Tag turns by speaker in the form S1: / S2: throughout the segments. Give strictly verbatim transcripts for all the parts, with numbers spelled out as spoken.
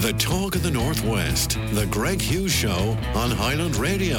S1: The talk of the Northwest. The Greg Hughes Show on Highland Radio.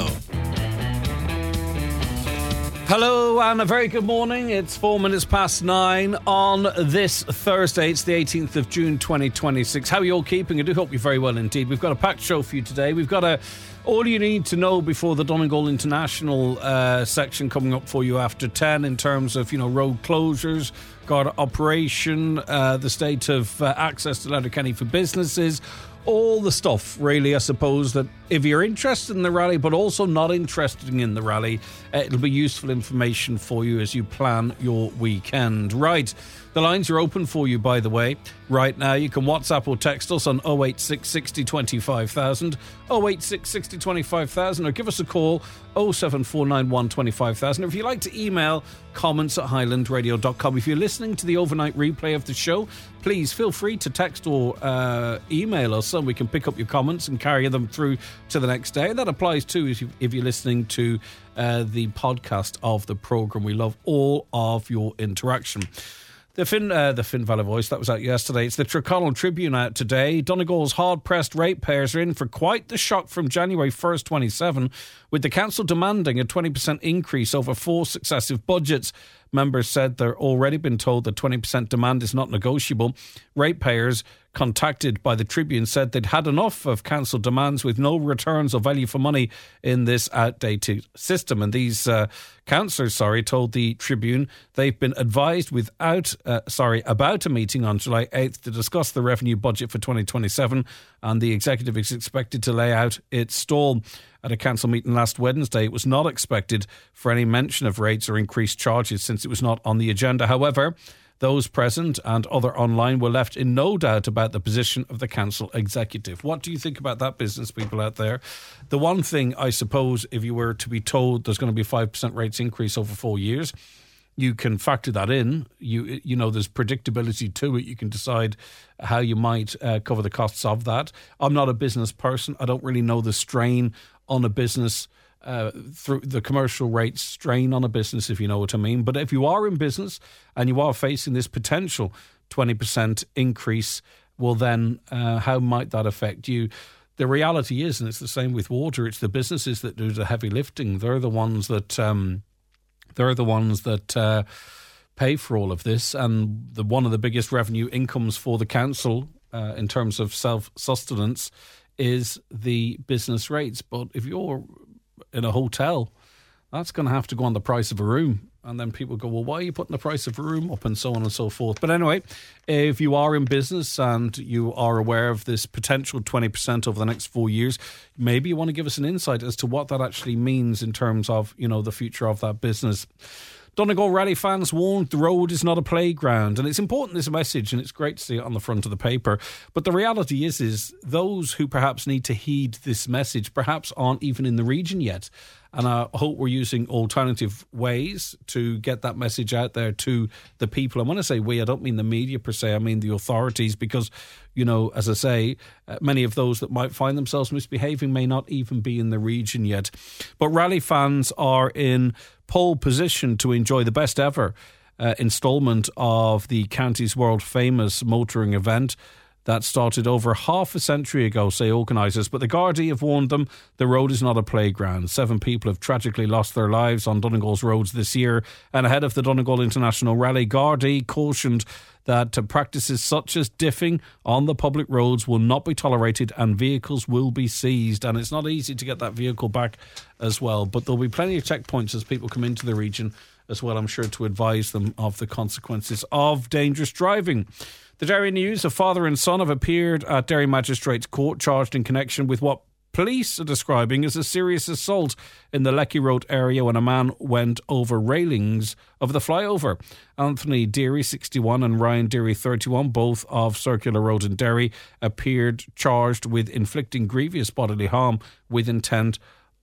S2: Hello and a very good morning. It's four minutes past nine on this Thursday. It's the eighteenth of June twenty twenty-six. How are you all keeping? I do hope you're very well indeed. We've got a packed show for you today. We've got a all you need to know before the Donegal International uh, section coming up for you after ten in terms of, you know, road closures, Garda operation, uh, the state of uh, access to Letterkenny for businesses. All the stuff, really, I suppose, that if you're interested in the rally but also not interested in the rally, uh, it'll be useful information for you as you plan your weekend. Right, the lines are open for you, by the way. Right now, you can WhatsApp or text us on oh eight six, sixty, twenty-five thousand, oh eight six, sixty, twenty-five thousand, or give us a call, oh seven four nine one, twenty-five thousand. Or if you like to email, comments at highland radio dot com. If you're listening to the overnight replay of the show, please feel free to text or uh, email us so we can pick up your comments and carry them through to the next day. That applies too if, you, if you're listening to uh, the podcast of the programme. We love all of your interaction. The Finn, uh, the Finn Valley Voice, that was out yesterday. It's the Tyrconnell Tribune out today. Donegal's hard-pressed ratepayers are in for quite the shock from January first, twenty-seven, with the council demanding a twenty percent increase over four successive budgets. Members said they're already been told that twenty percent demand is not negotiable. Ratepayers contacted by the Tribune said they'd had enough of council demands with no returns or value for money in this outdated system. And these uh, councillors, sorry, told the Tribune they've been advised without, uh, sorry, about a meeting on July eighth to discuss the revenue budget for twenty twenty-seven, and the executive is expected to lay out its stall. At a council meeting last Wednesday, it was not expected for any mention of rates or increased charges since it was not on the agenda. However, those present and other online were left in no doubt about the position of the council executive. What do you think about that, business people out there? The one thing, I suppose, if you were to be told there's going to be a five percent rates increase over four years, you can factor that in. You you know, there's predictability to it. You can decide how you might uh, cover the costs of that. I'm not a business person. I don't really know the strain on a business, uh, through the commercial rate strain on a business, if you know what I mean. But if you are in business and you are facing this potential twenty percent increase, well then, uh, how might that affect you? The reality is, and it's the same with water, it's the businesses that do the heavy lifting. They're the ones that um, they're the ones that uh, pay for all of this, and the one of the biggest revenue incomes for the council uh, in terms of self-sustenance is the business rates. But if you're in a hotel, that's going to have to go on the price of a room. And then people go, well, why are you putting the price of a room up, and so on and so forth. But anyway, if you are in business and you are aware of this potential twenty percent over the next four years, maybe you want to give us an insight as to what that actually means in terms of, you know, the future of that business. Donegal Rally fans warned the road is not a playground, and it's important, this message, and it's great to see it on the front of the paper. But the reality is, is those who perhaps need to heed this message perhaps aren't even in the region yet. And I hope we're using alternative ways to get that message out there to the people. And when I say we, I don't mean the media per se, I mean the authorities, because, you know, as I say, uh, many of those that might find themselves misbehaving may not even be in the region yet. But rally fans are in pole position to enjoy the best ever uh, instalment of the county's world famous motoring event that started over half a century ago, say organisers. But the Gardaí have warned them the road is not a playground. Seven people have tragically lost their lives on Donegal's roads this year. And ahead of the Donegal International Rally, Gardaí cautioned that practices such as diffing on the public roads will not be tolerated and vehicles will be seized. And it's not easy to get that vehicle back as well. But there'll be plenty of checkpoints as people come into the region as well, I'm sure, to advise them of the consequences of dangerous driving. The Derry News, a father and son, have appeared at Derry Magistrates Court charged in connection with what police are describing as a serious assault in the Lecky Road area when a man went over railings of the flyover. Anthony Deary, sixty-one, and Ryan Deary, thirty-one, both of Circular Road in Derry, appeared charged with inflicting grievous bodily harm with intent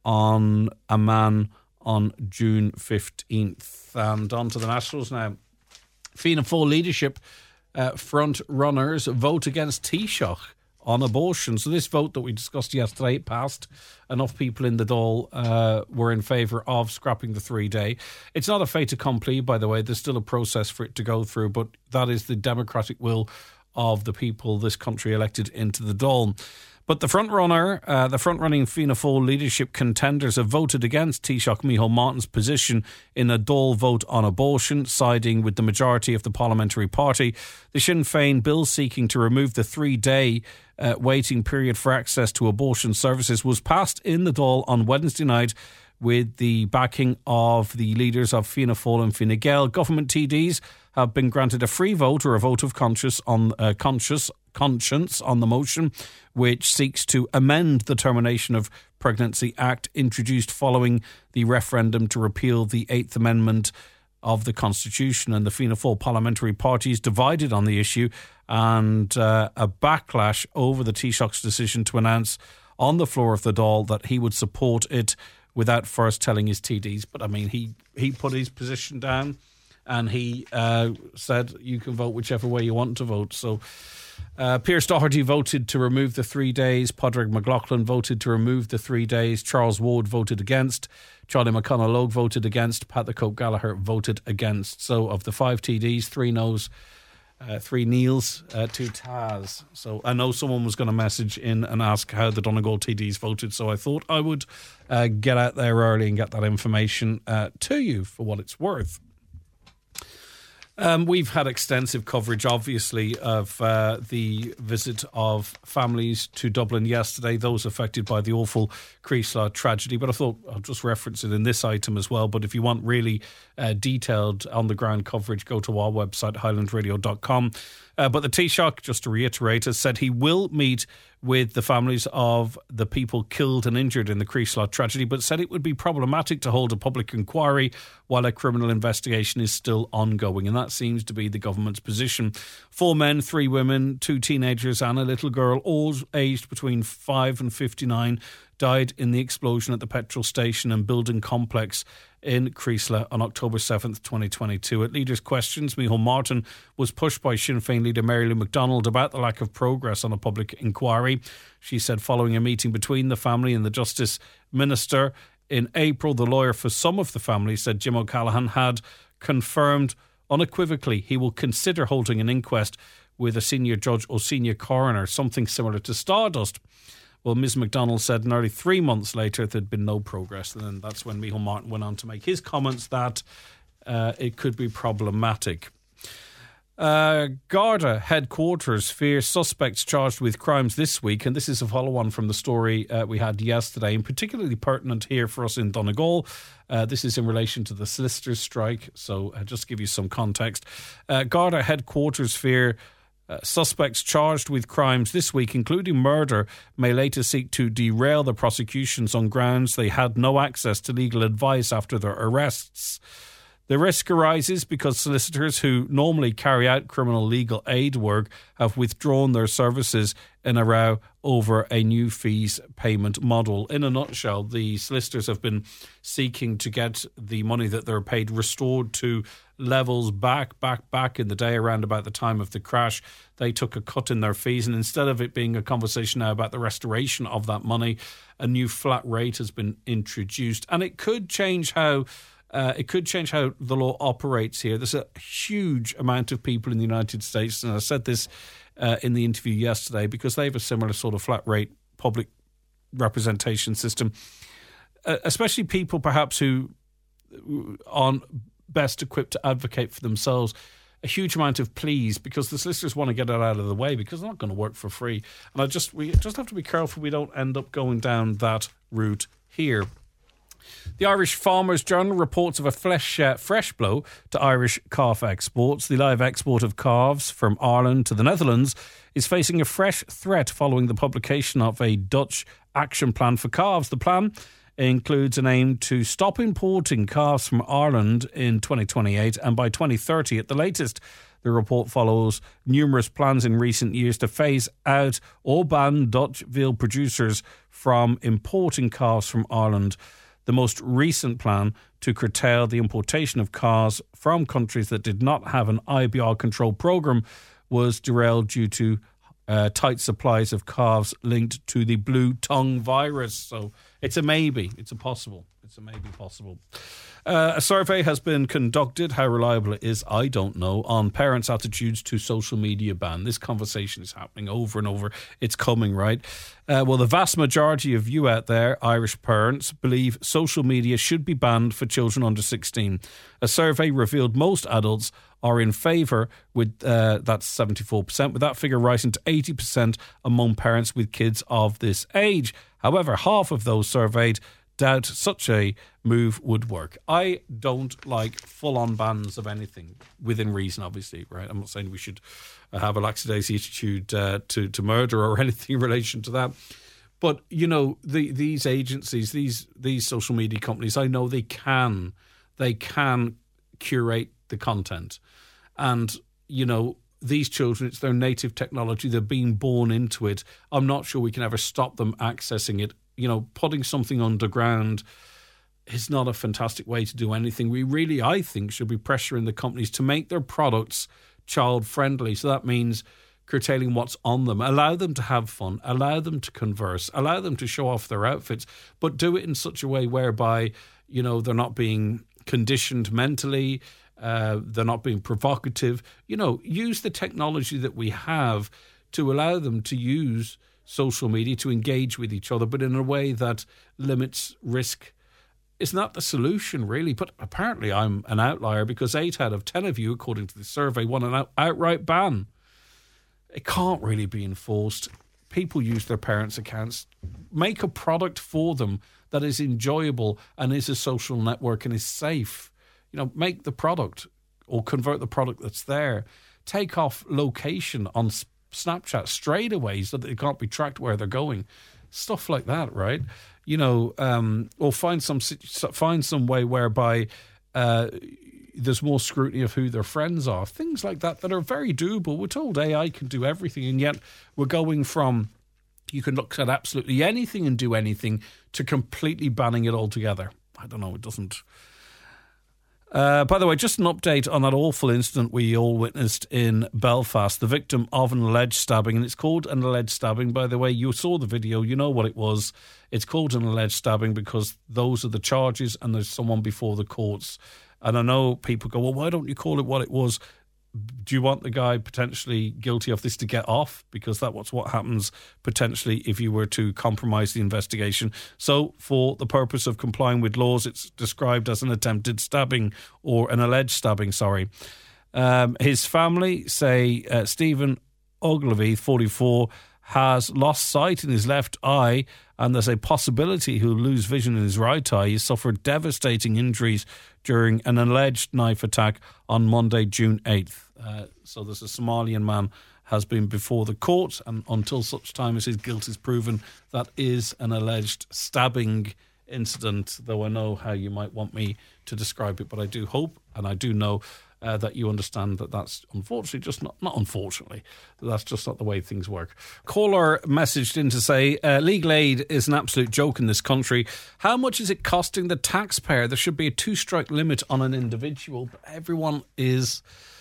S2: on a man on June fifteenth. And on to the Nationals now. Fianna Fáil leadership uh, front runners vote against Taoiseach on abortion. So this vote that we discussed yesterday passed. Enough people in the Dáil uh, were in favour of scrapping the three-day. It's not a fait accompli, by the way. There's still a process for it to go through, but that is the democratic will of the people this country elected into the Dáil. But the front runner, uh, the front-running Fianna Fáil leadership contenders have voted against Taoiseach Micheál Martin's position in a Dáil vote on abortion, siding with the majority of the parliamentary party. The Sinn Féin bill seeking to remove the three-day uh, waiting period for access to abortion services was passed in the Dáil on Wednesday night with the backing of the leaders of Fianna Fáil and Fine Gael. Government T Ds have been granted a free vote or a vote of conscience on uh, conscious conscience on the motion, which seeks to amend the Termination of Pregnancy Act introduced following the referendum to repeal the Eighth Amendment of the Constitution. And the Fianna Fáil parliamentary parties divided on the issue, and uh, a backlash over the Taoiseach's decision to announce on the floor of the Dáil that he would support it without first telling his T Ds. But I mean, he, he put his position down and he uh, said you can vote whichever way you want to vote. So uh, Pierce Doherty voted to remove the three days. Padraig McLaughlin voted to remove the three days. Charles Ward voted against. Charlie McConnell voted against. Pat the Cope Gallagher voted against. So of the five T Ds, three no's, Uh, three Neils, uh, two Taz. So I know someone was going to message in and ask how the Donegal T Ds voted, so I thought I would uh, get out there early and get that information uh, to you for what it's worth. Um, we've had extensive coverage, obviously, of uh, the visit of families to Dublin yesterday, those affected by the awful Creeslough tragedy. But I thought I'll just reference it in this item as well. But if you want really uh, detailed on-the-ground coverage, go to our website, highland radio dot com. Uh, but the Taoiseach, just to reiterate, has said he will meet with the families of the people killed and injured in the Creeslough tragedy, but said it would be problematic to hold a public inquiry while a criminal investigation is still ongoing. And that seems to be the government's position. Four men, three women, two teenagers and a little girl, all aged between five and fifty-nine, died in the explosion at the petrol station and building complex in Creeslough on October seventh, twenty twenty-two. At Leaders' Questions, Micheál Martin was pushed by Sinn Féin leader Mary Lou McDonald about the lack of progress on a public inquiry. She said following a meeting between the family and the Justice Minister in April, the lawyer for some of the family said Jim O'Callaghan had confirmed unequivocally he will consider holding an inquest with a senior judge or senior coroner, something similar to Stardust. Well, Miz McDonald said nearly three months later there'd been no progress. And then that's when Micheál Martin went on to make his comments that uh, it could be problematic. Uh, Garda headquarters fear suspects charged with crimes this week. And this is a follow-on from the story uh, we had yesterday, and particularly pertinent here for us in Donegal. Uh, this is in relation to the solicitors' strike. So uh, just to give you some context. Uh, Garda headquarters fear Uh, suspects charged with crimes this week, including murder, may later seek to derail the prosecutions on grounds they had no access to legal advice after their arrests. The risk arises because solicitors who normally carry out criminal legal aid work have withdrawn their services in a row over a new fees payment model. In a nutshell, the solicitors have been seeking to get the money that they're paid restored to levels back, back, back in the day around about the time of the crash. They took a cut in their fees, and instead of it being a conversation now about the restoration of that money, a new flat rate has been introduced, and it could change how Uh, it could change how the law operates here. There's a huge amount of people in the United States, and I said this uh, in the interview yesterday, because they have a similar sort of flat rate public representation system, uh, especially people perhaps who aren't best equipped to advocate for themselves. A huge amount of pleas because the solicitors want to get it out of the way because they're not going to work for free. And I just we just have to be careful we don't end up going down that route here. The Irish Farmers Journal reports of a flesh, uh, fresh blow to Irish calf exports. The live export of calves from Ireland to the Netherlands is facing a fresh threat following the publication of a Dutch action plan for calves. The plan includes an aim to stop importing calves from Ireland in twenty twenty-eight and by twenty thirty at the latest. The report follows numerous plans in recent years to phase out or ban Dutch veal producers from importing calves from Ireland. The most recent plan to curtail the importation of calves from countries that did not have an I B R control programme was derailed due to uh, tight supplies of calves linked to the blue tongue virus. So it's a maybe, it's a possible. It's a maybe possible. Uh, a survey has been conducted. How reliable it is, I don't know, on parents' attitudes to social media ban. This conversation is happening over and over. It's coming, right? Uh, well, the vast majority of you out there, Irish parents, believe social media should be banned for children under sixteen. A survey revealed most adults are in favour with, uh, that's seventy-four percent, with that figure rising to eighty percent among parents with kids of this age. However, half of those surveyed doubt such a move would work. I don't like full-on bans of anything, within reason, obviously, right? I'm not saying we should have a lackadaisy attitude uh, to, to murder or anything in relation to that. But, you know, the, these agencies, these these social media companies, I know they can, they can curate the content. And, you know, these children, it's their native technology. They're being born into it. I'm not sure we can ever stop them accessing it. You know, putting something underground is not a fantastic way to do anything. We really, I think, should be pressuring the companies to make their products child-friendly. So that means curtailing what's on them. Allow them to have fun. Allow them to converse. Allow them to show off their outfits. But do it in such a way whereby, you know, they're not being conditioned mentally. Uh, they're not being provocative. You know, use the technology that we have to allow them to use social media to engage with each other, but in a way that limits risk. It's not the solution, really, but apparently I'm an outlier because eight out of ten of you, according to the survey, want an out- outright ban. It can't really be enforced. People use their parents' accounts. Make a product for them that is enjoyable and is a social network and is safe. You know, make the product or convert the product that's there. Take off location on Snapchat straight away so that they can't be tracked where they're going. Stuff like that, right? You know, um, or find some find some way whereby uh, there's more scrutiny of who their friends are. Things like that that are very doable. We're told A I can do everything, and yet we're going from you can look at absolutely anything and do anything to completely banning it altogether. I don't know. It doesn't... Uh, by the way, just an update on that awful incident we all witnessed in Belfast, the victim of an alleged stabbing, and it's called an alleged stabbing. By the way, you saw the video, you know what it was. It's called an alleged stabbing because those are the charges and there's someone before the courts. And I know people go, well, why don't you call it what it was? Do you want the guy potentially guilty of this to get off? Because that's what happens potentially if you were to compromise the investigation. So for the purpose of complying with laws, it's described as an attempted stabbing or an alleged stabbing, sorry. Um, his family say uh, Stephen Ogilvie, forty-four, has lost sight in his left eye and there's a possibility he'll lose vision in his right eye. He suffered devastating injuries during an alleged knife attack on Monday, June eighth. Uh, so there's a Somalian man has been before the court, and until such time as his guilt is proven, that is an alleged stabbing incident, though I know how you might want me to describe it, but I do hope and I do know uh, that you understand that that's unfortunately just not, not unfortunately, that's just not the way things work. Caller messaged in to say, uh, legal aid is an absolute joke in this country. How much is it costing the taxpayer? There should be a two-strike limit on an individual, but everyone is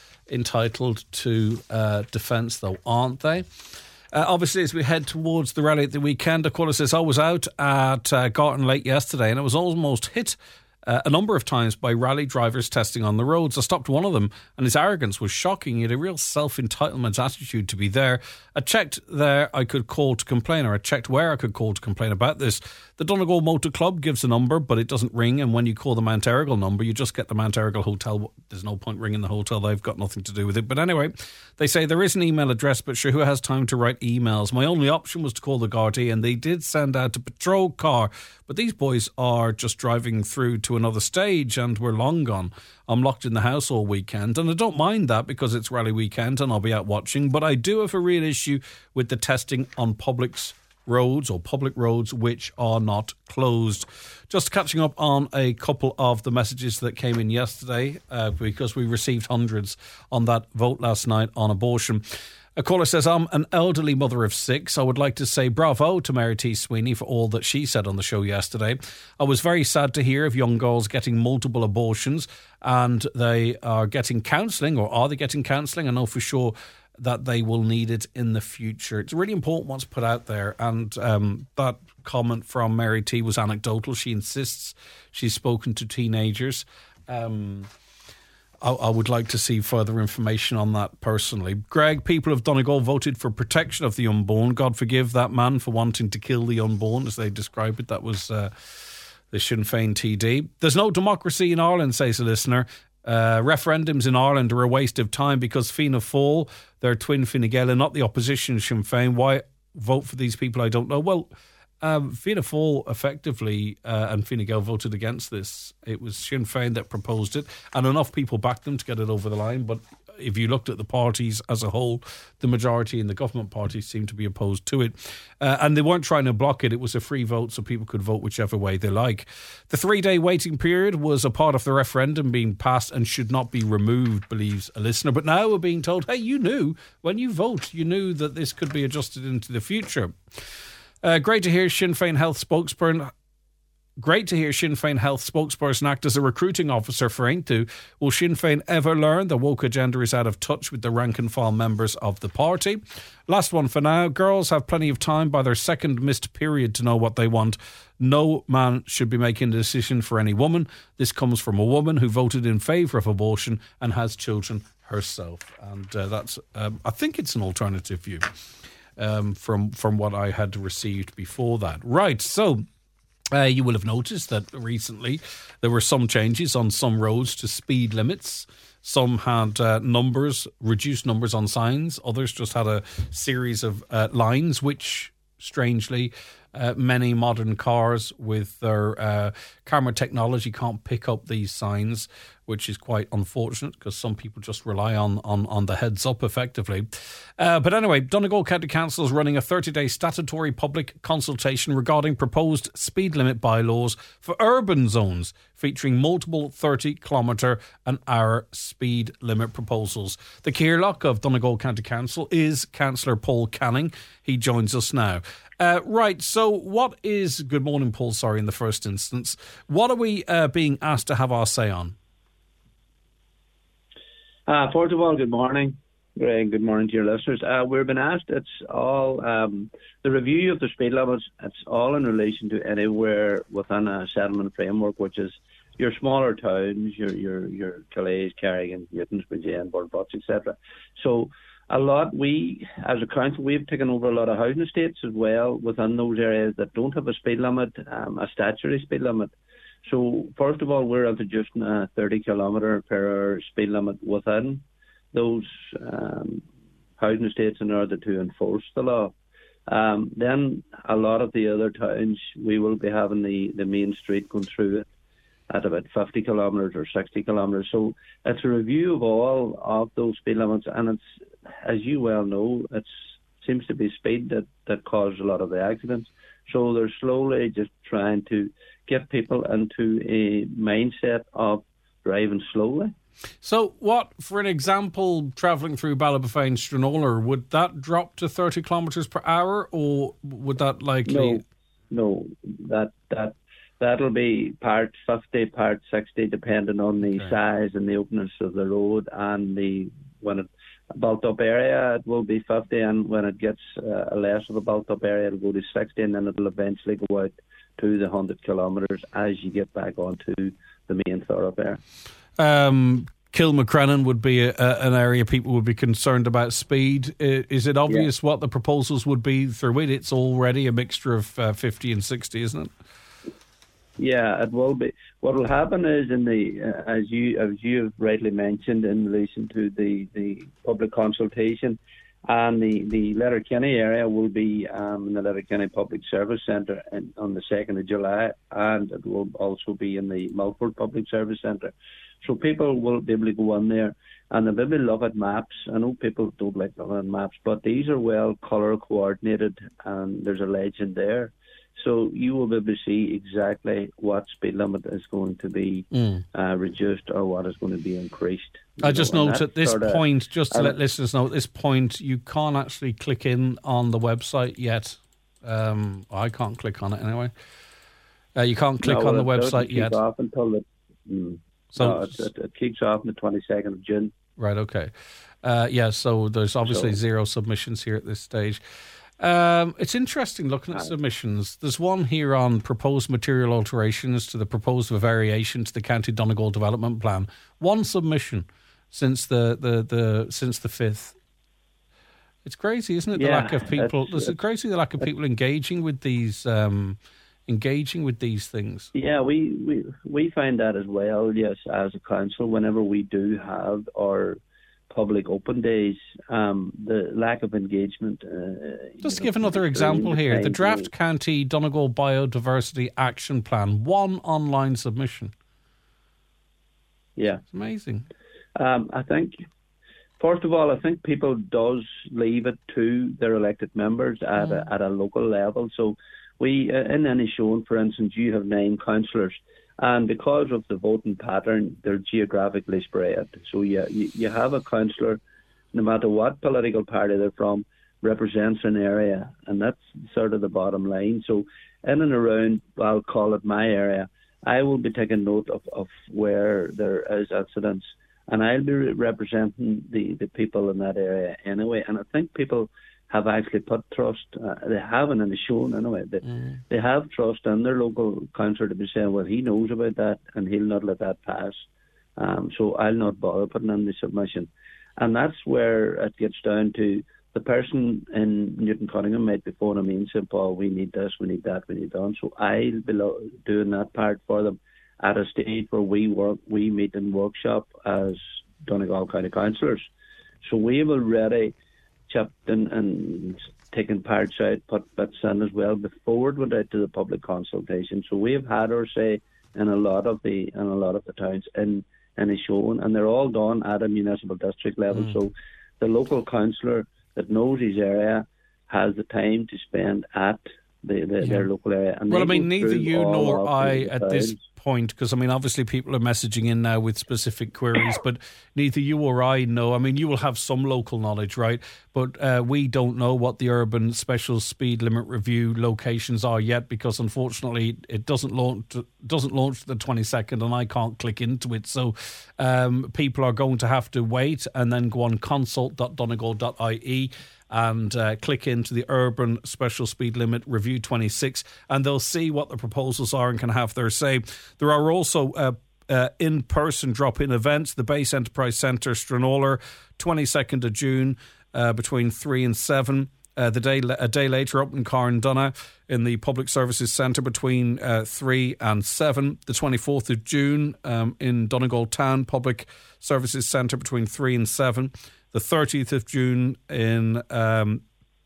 S2: entitled to uh, defence, though, aren't they? Uh, obviously, as we head towards the rally at the weekend, a caller says, I was out at uh, Garton Lake yesterday and I was almost hit uh, a number of times by rally drivers testing on the roads. I stopped one of them and his arrogance was shocking. He had a real self-entitlement attitude to be there. I checked there I could call to complain, or I checked where I could call to complain about this. The Donegal Motor Club gives a number, but it doesn't ring, and when you call the Mount Errigal number, you just get the Mount Errigal Hotel. There's no point ringing the hotel, they've got nothing to do with it. But anyway, they say there is an email address, but sure, who has time to write emails? My only option was to call the Gardaí, and they did send out a patrol car, but these boys are just driving through to another stage, and we're long gone. I'm locked in the house all weekend, and I don't mind that because it's rally weekend and I'll be out watching, but I do have a real issue with the testing on public's roads or public roads which are not closed. Just catching up on a couple of the messages that came in yesterday uh, because we received hundreds on that vote last night on abortion. A caller says, I'm an elderly mother of six. I would like to say bravo to Mary T. Sweeney for all that she said on the show yesterday. I was very sad to hear of young girls getting multiple abortions and they are getting counselling, or are they getting counselling? I know for sure that they will need it in the future. It's really important what's put out there, and um, that comment from Mary T was anecdotal. She insists she's spoken to teenagers. Um, I, I would like to see further information on that personally. Greg, people of Donegal voted for protection of the unborn. God forgive that man for wanting to kill the unborn, as they describe it. That was uh, the Sinn Féin T D. There's no democracy in Ireland, says a listener. Uh, referendums in Ireland are a waste of time because Fianna Fáil, they're twin Fine Gael, not the opposition Sinn Féin. Why vote for these people? I don't know. Well, um, Fianna Fáil effectively uh, and Fine Gael voted against this. It was Sinn Féin that proposed it, and enough people backed them to get it over the line. But if you looked at the parties as a whole, the majority in the government parties seemed to be opposed to it. Uh, and they weren't trying to block it. It was a free vote, so people could vote whichever way they like. The three-day waiting period was a part of the referendum being passed and should not be removed, believes a listener. But now we're being told, hey, you knew, when you vote, you knew that this could be adjusted into the future. Uh, great to hear Sinn Féin Health spokesperson... Great to hear Sinn Féin Health spokesperson act as a recruiting officer for Aintu. Will Sinn Féin ever learn the woke agenda is out of touch with the rank and file members of the party? Last one for now. Girls have plenty of time by their second missed period to know what they want. No man should be making a decision for any woman. This comes from a woman who voted in favour of abortion and has children herself. And uh, that's, um, I think it's an alternative view um, from, from what I had received before that. Right, so... Uh, you will have noticed that recently there were some changes on some roads to speed limits. Some had uh, numbers, reduced numbers on signs. Others just had a series of uh, lines, which, strangely, uh, many modern cars with their uh, camera technology can't pick up these signs, which is quite unfortunate because some people just rely on, on, on the heads up effectively. Uh, but anyway, Donegal County Council is running a thirty-day statutory public consultation regarding proposed speed limit bylaws for urban zones, featuring multiple thirty kilometre an hour speed limit proposals. The Cearlock of Donegal County Council is Councillor Paul Canning. He joins us now. Uh, right, so what is... Good morning, Paul, sorry, in the first instance. What are we uh, being asked to have our say on?
S3: Uh, first of all, good morning, Greg. Good morning to your listeners. Uh, we've been asked, it's all, um, the review of the speed limits, it's all in relation to anywhere within a settlement framework, which is your smaller towns, your your your Calais, Carrigan, Newtons, Bridgend, Butts, et cetera. So a lot, we, as a council, we've taken over a lot of housing estates as well within those areas that don't have a speed limit, um, a statutory speed limit. So, first of all, we're introducing a thirty kilometre per hour speed limit within those um, housing estates in order to enforce the law. Um, then, a lot of the other towns, we will be having the, the main street going through it at about fifty kilometres or sixty kilometres. So, it's a review of all of those speed limits, and it's, as you well know, it seems to be speed that, that causes a lot of the accidents. So, they're slowly just trying to get people into a mindset of driving slowly.
S2: So what, for an example, travelling through Ballybofane, Stranola, would that drop to thirty kilometres per hour, or would that likely...
S3: No, no, that, that, that'll be part fifty, part sixty, depending on the okay. size and the openness of the road, and the when it built up area, it will be fifty, and when it gets uh, less of a built up area, it'll go to sixty, and then it'll eventually go out to the one hundred kilometres as you get back onto the main thoroughfare.
S2: Um, Kilmacrennan would be a, a, an area people would be concerned about speed. Is it obvious yeah. what the proposals would be through it? It's already a mixture of uh, fifty and sixty, isn't it?
S3: Yeah, it will be. What will happen is, in the uh, as you as you have rightly mentioned in relation to the, the public consultation, and the, the Letterkenny area will be um, in the Letterkenny Public Service Centre on the second of July, and it will also be in the Milford Public Service Centre. So people will be able to go in there, and they'll be able to look at maps. I know people don't like looking at maps, but these are well colour coordinated, and there's a legend there. So you will be able to see exactly what speed limit is going to be mm. uh, reduced or what is going to be increased.
S2: I just
S3: know,
S2: note at this sort of, point, just to let listeners know, at this point, you can't actually click in on the website yet. Um, I can't click on it anyway. Uh, you can't click
S3: no,
S2: on the
S3: it
S2: website yet.
S3: Off until the, mm, so no, it, it, it kicks off on the twenty-second of June.
S2: Right, okay. Uh, yeah, so there's obviously
S3: So-
S2: zero submissions here at this stage. Um, it's interesting looking at submissions. There's one here on proposed material alterations to the proposed variation to the County Donegal Development Plan. One submission since the, the, the since the fifth. It's crazy, isn't it? The
S3: Yeah,
S2: lack of people.
S3: it's-
S2: It's crazy the lack of people engaging with these um, engaging with these things.
S3: Yeah, we, we we find that as well. Yes, as a council, whenever we do have our public open days, um, the lack of engagement. Uh,
S2: Just
S3: you
S2: give
S3: know,
S2: another
S3: during
S2: example
S3: the
S2: here. The
S3: time
S2: Draft
S3: to-
S2: County Donegal Biodiversity Action Plan. One online submission.
S3: Yeah,
S2: It's amazing.
S3: um, I think. First of all, I think people does leave it to their elected members at
S2: Mm.
S3: a, at a local level. So, we uh, in any shown, for instance, you have nine councillors, and because of the voting pattern, they're geographically spread. So, yeah, you, you have a councillor, no matter what political party they're from, represents an area, and that's sort of the bottom line. So, in and around, I'll call it my area, I will be taking note of, of where there is incidents. And I'll be re- representing the, the people in that area anyway. And I think people have actually put trust, uh, they haven't in the shown anyway, they, mm. they have trust in their local councillor to be saying, well, he knows about that and he'll not let that pass. Um, so I'll not bother putting in the submission. And that's where it gets down to the person in Newton Cunningham might be phoning me and saying, Paul, we need this, we need that, we need that. So I'll be lo- doing that part for them at a stage where we work, we meet and workshop as Donegal County councillors. So we have already chipped in and taken parts out, put bits in as well before it went out to the public consultation. So we have had our say in a lot of the in a lot of the towns in in a shown, and they're all done at a municipal district level. Mm. So the local councillor that knows his area has the time to spend at the, the, yeah. their local area. And
S2: well, I mean, neither you nor I at this point, because I mean, obviously people are messaging in now with specific queries, but neither you or I know. I mean, you will have some local knowledge, right? But uh, we don't know what the urban special speed limit review locations are yet, because unfortunately it doesn't launch doesn't launch the twenty-second, and I can't click into it. So um, people are going to have to wait and then go on consult dot donegal dot I E and uh, click into the Urban Special Speed Limit Review twenty-six, and they'll see what the proposals are and can have their say. There are also uh, uh, in-person drop-in events. The Base Enterprise Centre, Stranraer, twenty-second of June, uh, between three and seven. Uh, the day a day later, up in Carndonagh, in the Public Services Centre, between uh, three and seven. The twenty-fourth of June, um, in Donegal Town Public Services Centre, between three and seven. The thirtieth of June in um,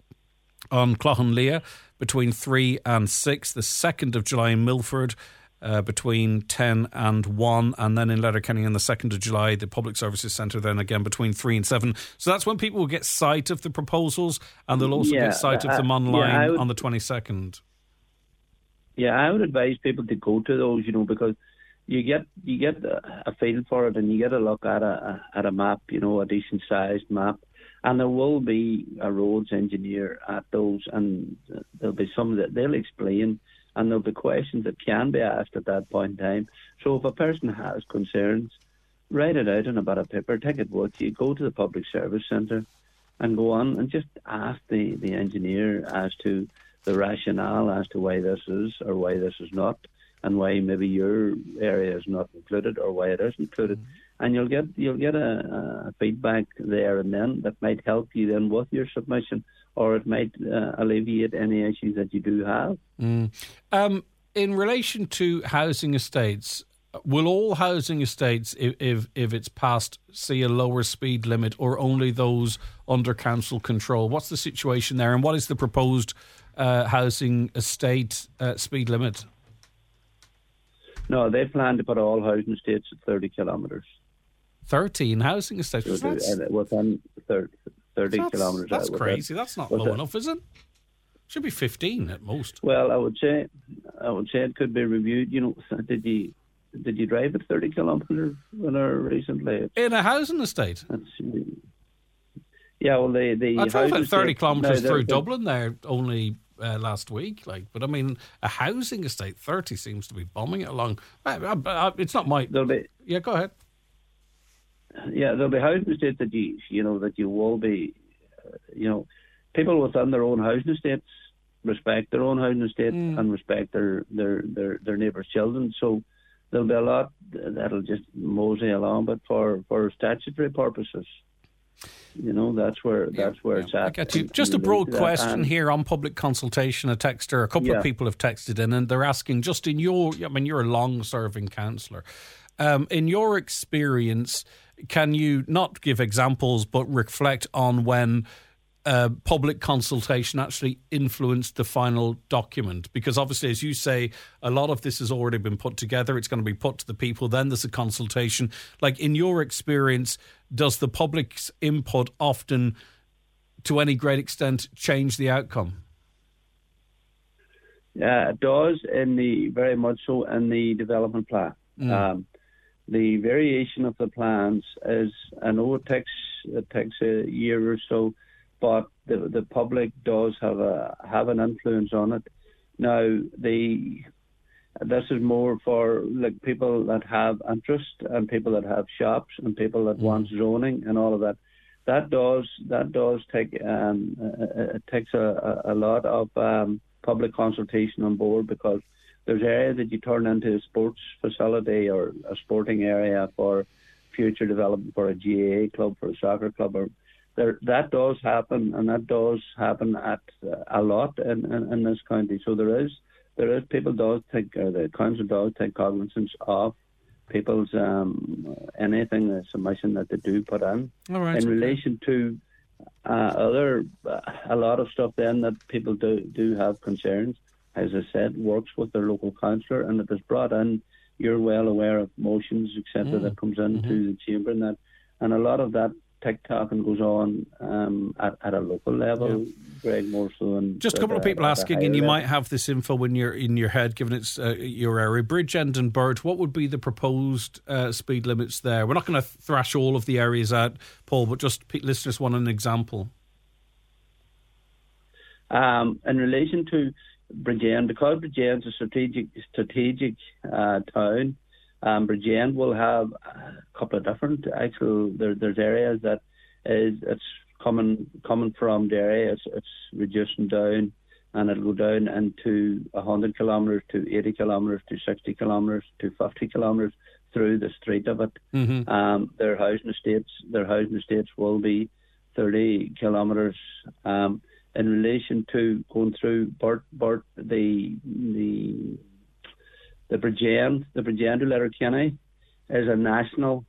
S2: on Cloghanlea, between three and six. The second of July in Milford, uh, between ten and one. And then in Letterkenny on the second of July, the Public Services Centre, then again between three and seven. So that's when people will get sight of the proposals, and they'll also
S3: yeah,
S2: get sight
S3: uh,
S2: of them online
S3: yeah, would,
S2: on the twenty-second.
S3: Yeah, I would advise people to go to those, you know, because you get you get a feel for it, and you get a look at a at a map, you know, a decent sized map, and there will be a roads engineer at those, and there'll be some that they'll explain, and there'll be questions that can be asked at that point in time. So if a person has concerns, write it out on a bit of paper, take it with you, go to the Public Service Centre, and go on and just ask the the engineer as to the rationale as to why this is or why this is not, and why maybe your area is not included or why it is included. Mm-hmm. And you'll get you'll get a, a feedback there and then that might help you then with your submission, or it might uh, alleviate any issues that you do have.
S2: Mm. Um, in relation to housing estates, will all housing estates, if, if if it's passed, see a lower speed limit, or only those under council control? What's the situation there, and what is the proposed uh, housing estate uh, speed limit?
S3: No, they plan to put all housing estates at thirty kilometres.
S2: thirty in housing estates?
S3: So within thirty, thirty
S2: that's,
S3: kilometres.
S2: That's crazy. That's not low enough, is it? Should be fifteen at most.
S3: Well, I would say, I would say it could be reviewed. You know, did you did you drive at thirty kilometres recently?
S2: In a housing estate?
S3: That's, yeah, well, the the
S2: I drove at thirty kilometres
S3: no,
S2: through Dublin there only. Uh, last week, like, but I mean, a housing estate, thirty seems to be bombing it along. I, I, I, it's not my.
S3: There'll be,
S2: yeah, go ahead.
S3: yeah, there'll be housing estates that you, you know, that you will be, uh, you know, people within their own housing estates respect their own housing estate mm. and respect their, their, their, their neighbours' children. So there'll be a lot that'll just mosey along, but for, for statutory purposes, you know, that's where that's yeah, where yeah. it's at.
S2: I get you. Just a broad question and, here on public consultation. A texter, a couple yeah. of people have texted in, and they're asking, just in your, I mean, you're a long-serving councillor. Um, in your experience, can you not give examples, but reflect on when uh, public consultation actually influenced the final document? Because obviously, as you say, a lot of this has already been put together. It's going to be put to the people. Then there's a consultation. Like, in your experience, does the public's input often, to any great extent, change the outcome?
S3: Yeah, it does, in the very much so in the development plan. Mm. Um, the variation of the plans is, I know it takes it takes a year or so, but the the public does have a have an influence on it. Now, the this is more for like people that have interest and people that have shops and people that mm. want zoning and all of that. That does that does take um, it takes a, a lot of um, public consultation on board, because there's areas that you turn into a sports facility or a sporting area for future development for a G A A club, for a soccer club, or there, that does happen, and that does happen at uh, a lot in, in, in this county. So there is there is people does take, or the council does take cognizance of people's um, anything, the submission that they do put in.
S2: All right,
S3: in
S2: okay.
S3: relation to uh, other uh, a lot of stuff then that people do do have concerns. As I said, works with their local councillor, and it is brought in. You're well aware of motions, et cetera, mm. that comes into mm-hmm. the chamber, and that, and a lot of that tick-tocking goes on um, at, at a local level, yeah. Greg, more so than
S2: just a couple of people asking, and you level. might have this info in your in your head, given it's uh, your area. Bridgend and Bird, what would be the proposed uh, speed limits there? We're not going to thrash all of the areas out, Paul, but just listeners want an example. Um,
S3: in relation to Bridgend, because Bridgend's a strategic strategic uh, town, um, Bridgend will have a couple of different actual. There, there's areas that is it's coming coming from Derry. It's it's reducing down, and it'll go down into a hundred kilometres to eighty kilometres to sixty kilometres to fifty kilometres through the street of it. Mm-hmm. Um, their housing estates, their housing estates will be thirty kilometres. Um, In relation to going through Burt, Burt, the the the Bridgend, the Bridgend to Letterkenny is a national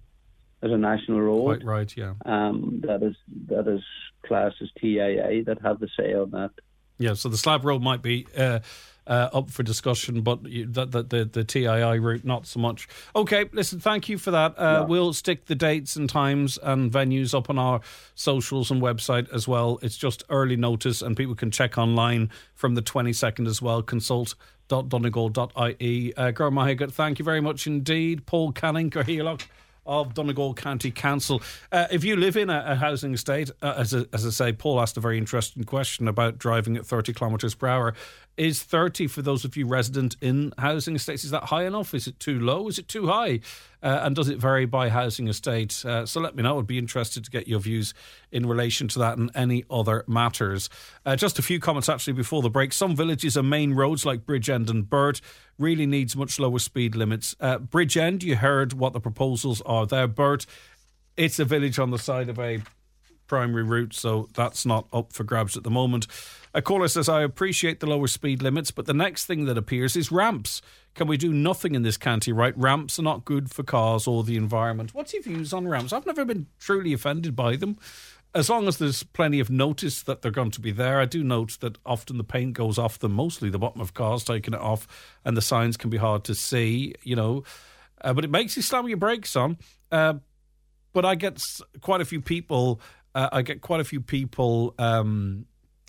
S3: is a national road.
S2: Quite right, yeah.
S3: Um, that is that is classed as T I A that have the say on that.
S2: Yeah, so the slab road might be uh, uh, up for discussion, but you, the, the, the, the T I I route, not so much. Okay, listen, thank you for that. Uh, yeah. We'll stick the dates and times and venues up on our socials and website as well. It's just early notice, and people can check online from the twenty-second as well, consult dot donegal dot I E. Uh, Ger Mahigat, thank you very much indeed. Paul Canning, Gerhilloch of Donegal County Council. Uh, if you live in a, a housing estate, uh, as, a, as I say, Paul asked a very interesting question about driving at thirty kilometres per hour. Is thirty, for those of you resident in housing estates, is that high enough? Is it too low? Is it too high? Uh, and does it vary by housing estate? Uh, so let me know. I'd be interested to get your views in relation to that and any other matters. Uh, just a few comments actually before the break. Some villages and main roads like Bridgend and Bird really needs much lower speed limits. Uh, Bridgend, you heard what the proposals are there. Bird, it's a village on the side of a primary route, so that's not up for grabs at the moment. A caller says, I appreciate the lower speed limits, but the next thing that appears is ramps. Can we do nothing in this county, right? Ramps are not good for cars or the environment. What's your views on ramps? I've never been truly offended by them, as long as there's plenty of notice that they're going to be there. I do note that often the paint goes off them, mostly the bottom of cars, taking it off, and the signs can be hard to see, you know. Uh, but it makes you slam your brakes on. Uh, but I get quite a few people... Uh, I get quite a few people um,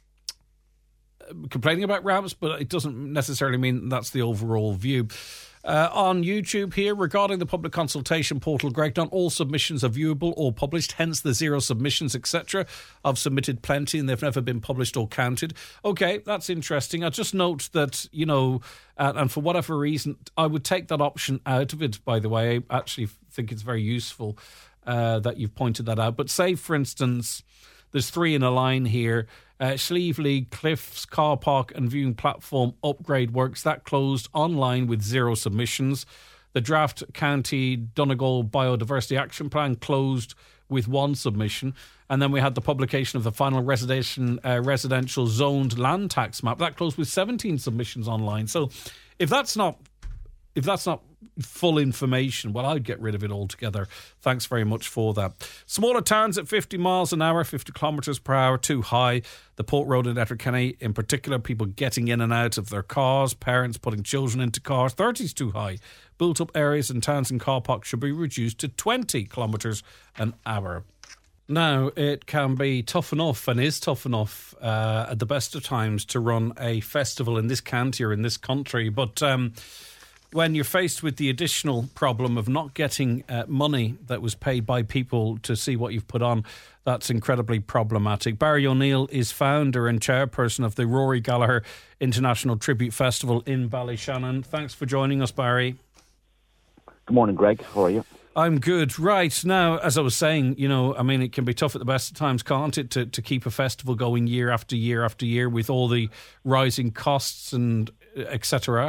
S2: complaining about ramps, but it doesn't necessarily mean that's the overall view. Uh, on YouTube here, regarding the public consultation portal, Greg, not all submissions are viewable or published, hence the zero submissions, et cetera. I've submitted plenty and they've never been published or counted. Okay, that's interesting. I just note that, you know, uh, and for whatever reason, I would take that option out of it, by the way. I actually think it's very useful. uh, that you've pointed that out. But say, for instance, there's three in a line here. Uh, Schlievely, Cliffs, car park and viewing platform upgrade works. That closed online with zero submissions. The Draft County Donegal Biodiversity Action Plan closed with one submission. And then we had the publication of the final residential, uh, residential zoned land tax map. That closed with seventeen submissions online. So if that's not if that's not full information, well, I'd get rid of it altogether. Thanks very much for that. Smaller towns at fifty miles an hour, fifty kilometres per hour, too high. The Port Road in Letterkenny, in particular, people getting in and out of their cars, parents putting children into cars, thirty is too high. Built-up areas in towns and car parks should be reduced to twenty kilometres an hour. Now, it can be tough enough and is tough enough uh, at the best of times to run a festival in this county or in this country, but um, when you're faced with the additional problem of not getting uh, money that was paid by people to see what you've put on, that's incredibly problematic. Barry O'Neill is founder and chairperson of the Rory Gallagher International Tribute Festival in Ballyshannon. Thanks for joining us, Barry.
S4: Good morning, Greg. How are you?
S2: I'm good. Right. Now, as I was saying, you know, I mean, it can be tough at the best of times, can't it, to, to keep a festival going year after year after year with all the rising costs and et cetera?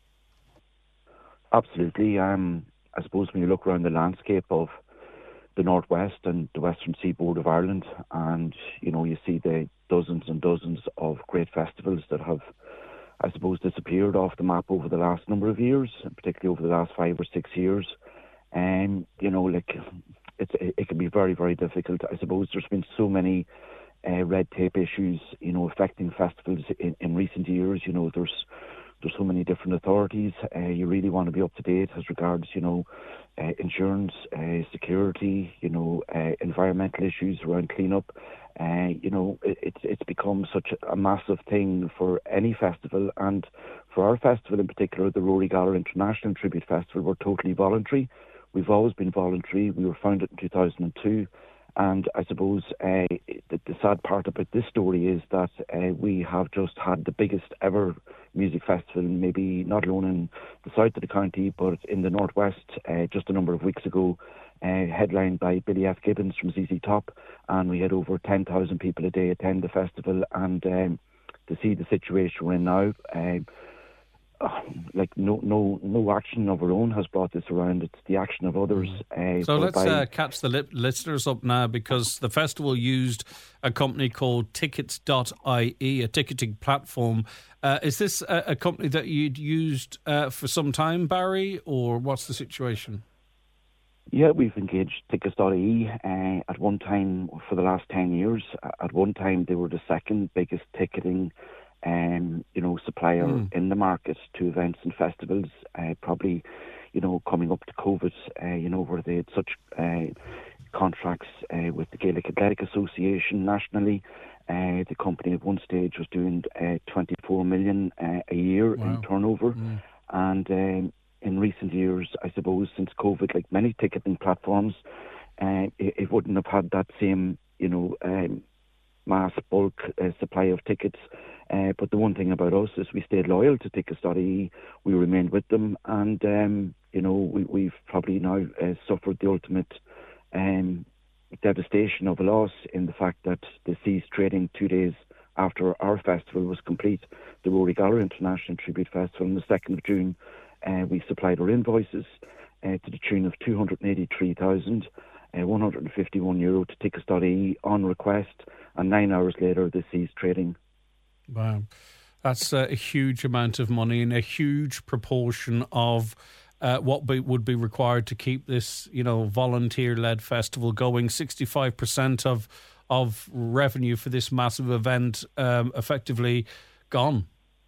S4: Absolutely. Um, I suppose when you look around the landscape of the Northwest and the Western Seaboard of Ireland, and, you know, you see the dozens and dozens of great festivals that have, I suppose, disappeared off the map over the last number of years, and particularly over the last five or six years. And, um, you know, like, it's, it, it can be very, very difficult. I suppose there's been so many uh, red tape issues, you know, affecting festivals in, in recent years. You know, there's there's so many different authorities. Uh, you really want to be up to date as regards, you know, uh, insurance, uh, security, you know, uh, environmental issues around cleanup. Uh, you know, it, it's it's become such a massive thing for any festival, and for our festival in particular, the Rory Gallagher International Tribute Festival, we're totally voluntary. We've always been voluntary. We were founded in two thousand two, and I suppose uh, the, the sad part about this story is that uh, we have just had the biggest ever music festival, maybe not alone in the south of the county, but in the northwest, uh, just a number of weeks ago, uh, headlined by Billy F. Gibbons from Z Z Top, and we had over ten thousand people a day attend the festival. And um, to see the situation we're in now, uh, Uh, like no no no action of our own has brought this around. It's the action of others. Uh,
S2: so let's uh, catch the li- listeners up now, because the festival used a company called tickets dot I E, a ticketing platform. Uh, is this a, a company that you'd used uh, for some time, Barry, or what's the situation?
S4: Yeah, we've engaged tickets dot I E uh, at one time for the last ten years. At one time, they were the second biggest ticketing Um, you know, supplier mm. in the market to events and festivals, uh, probably, you know, coming up to COVID, uh, you know, where they had such uh, contracts uh, with the Gaelic Athletic Association nationally. Uh, the company at one stage was doing uh, twenty-four million uh, a year wow. in turnover. Mm. And um, in recent years, I suppose, since COVID, like many ticketing platforms, uh, it, it wouldn't have had that same, you know, um, mass bulk uh, supply of tickets. Uh, but the one thing about us is we stayed loyal to tickets dot I E. We remained with them, and um, you know we, we've probably now uh, suffered the ultimate um, devastation of a loss in the fact that they ceased trading two days after our festival was complete. The Rory Gallagher International Tribute Festival on the second of June, uh, we supplied our invoices uh, to the tune of two hundred eighty-three thousand one hundred fifty-one euro to tickets dot I E on request, and nine hours later they ceased trading.
S2: Wow. That's uh, a huge amount of money and a huge proportion of uh, what be, would be required to keep this, you know, volunteer-led festival going. sixty-five percent of of revenue for this massive event um, effectively gone.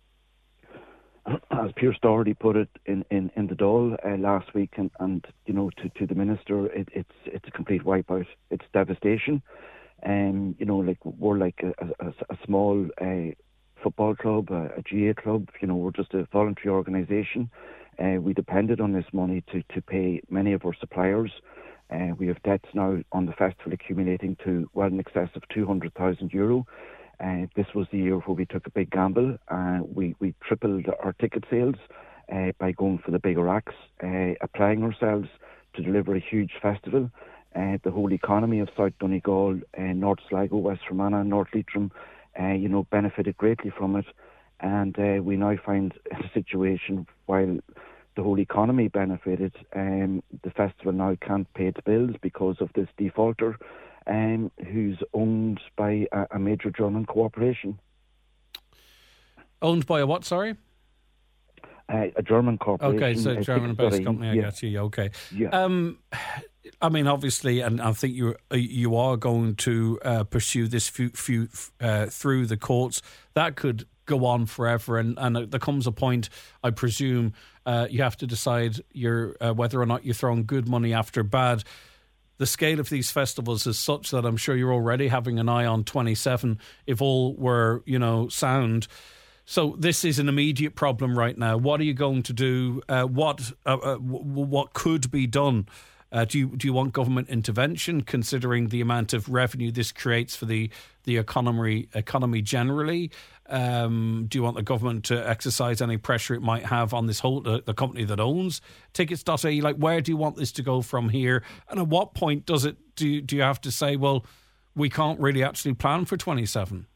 S4: As Pierce Doherty put it in, in, in the Dáil uh, last week, and, and you know, to, to the Minister, it, it's it's a complete wipeout. It's devastation. And, um, you know, like we're like a, a, a small uh, football club, a, a G A club. You know, we're just a voluntary organisation. Uh, we depended on this money to, to pay many of our suppliers. Uh, we have debts now on the festival accumulating to well in excess of two hundred thousand euro. Uh, this was the year where we took a big gamble. Uh, we, we tripled our ticket sales uh, by going for the bigger acts, uh, applying ourselves to deliver a huge festival. uh, the whole economy of South Donegal, uh, North Sligo, West Fermanagh, North Leitrim, uh, you know, benefited greatly from it. And uh, we now find a situation while the whole economy benefited, um, the festival now can't pay its bills because of this defaulter, um, who's owned by a, a major German corporation.
S2: Owned by a what, sorry?
S4: Uh, a German corporation.
S2: Okay, so a German-based company, I
S4: yeah.
S2: get you, okay.
S4: Yeah.
S2: Um, I mean, obviously, and I think you you are going to uh, pursue this few, few, uh, through the courts. That could go on forever, and, and there comes a point, I presume, uh, you have to decide your, uh, whether or not you're throwing good money after bad. The scale of these festivals is such that I'm sure you're already having an eye on twenty-seven if all were, you know, sound. So this is an immediate problem right now. What are you going to do? Uh, what uh, uh, w- what could be done? Uh, do you do you want government intervention, considering the amount of revenue this creates for the the economy economy generally? Um, do you want the government to exercise any pressure it might have on this whole the, the company that owns tickets dot I E? Like, where do you want this to go from here? And at what point does it do you, do you have to say, well, we can't really actually plan for twenty-seven?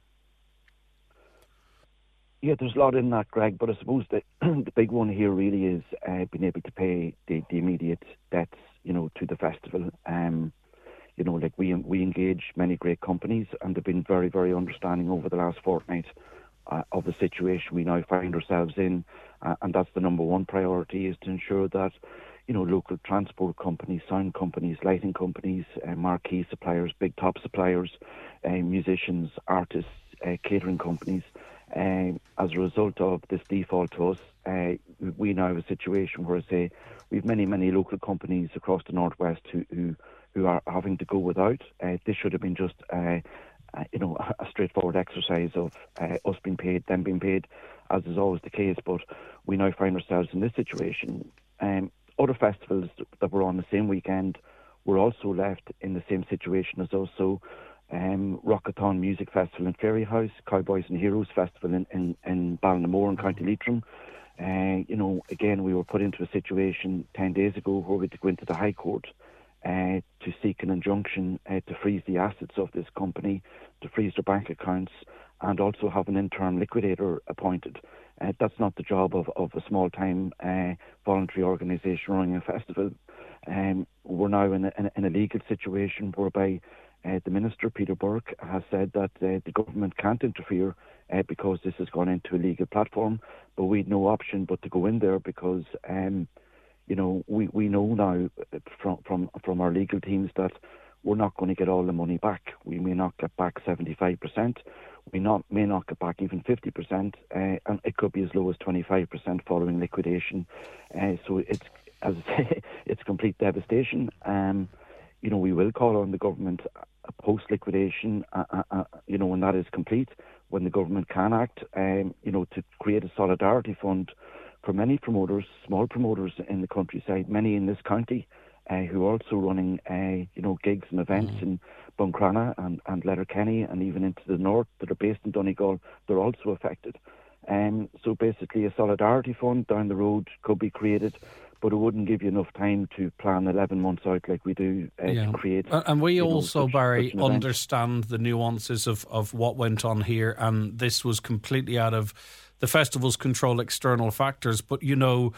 S4: Yeah, there's a lot in that, Greg, but I suppose the, the big one here really is uh, being able to pay the, the immediate debts, you know, to the festival. Um, you know, like we we engage many great companies, and they've been very, very understanding over the last fortnight uh, of the situation we now find ourselves in, uh, and that's the number one priority, is to ensure that, you know, local transport companies, sound companies, lighting companies, uh, marquee suppliers, big top suppliers, uh, musicians, artists, uh, catering companies, Um, as a result of this default to us, uh, we now have a situation where, say, we have many, many local companies across the Northwest who who, who are having to go without. Uh, this should have been just, uh, uh, you know, a straightforward exercise of uh, us being paid, them being paid, as is always the case. But we now find ourselves in this situation. Um, other festivals that were on the same weekend were also left in the same situation as us. So, Um, Rockathon Music Festival in Ferryhouse, Cowboys and Heroes Festival in, in, in Ballinamore in County Leitrim. Uh, you know, again, we were put into a situation ten days ago where we had to go into the High Court uh, to seek an injunction uh, to freeze the assets of this company, to freeze their bank accounts, and also have an interim liquidator appointed. Uh, that's not the job of, of a small-time uh, voluntary organisation running a festival. Um, we're now in a, in, a, in a legal situation whereby Uh, the Minister, Peter Burke, has said that uh, the government can't interfere uh, because this has gone into a legal platform, but we'd no option but to go in there because, um, you know, we, we know now from, from from our legal teams that we're not going to get all the money back. We may not get back seventy-five percent. We not may not get back even fifty percent, uh, and it could be as low as twenty-five percent following liquidation. Uh, so it's, as I say, it's complete devastation. Um, you know, we will call on the government post-liquidation, uh, uh, uh, you know, when that is complete, when the government can act, um, you know, to create a solidarity fund for many promoters, small promoters in the countryside, many in this county, uh, who are also running, uh, you know, gigs and events mm. in Buncrana and, and Letterkenny and even into the north that are based in Donegal. They're also affected. Um, so basically a solidarity fund down the road could be created, but it wouldn't give you enough time to plan eleven months out like we do uh,
S2: yeah.
S4: to create.
S2: And we also,
S4: know, such,
S2: Barry,
S4: such
S2: understand the nuances of, of what went on here, and this was completely out of the festival's control, external factors. But, you know,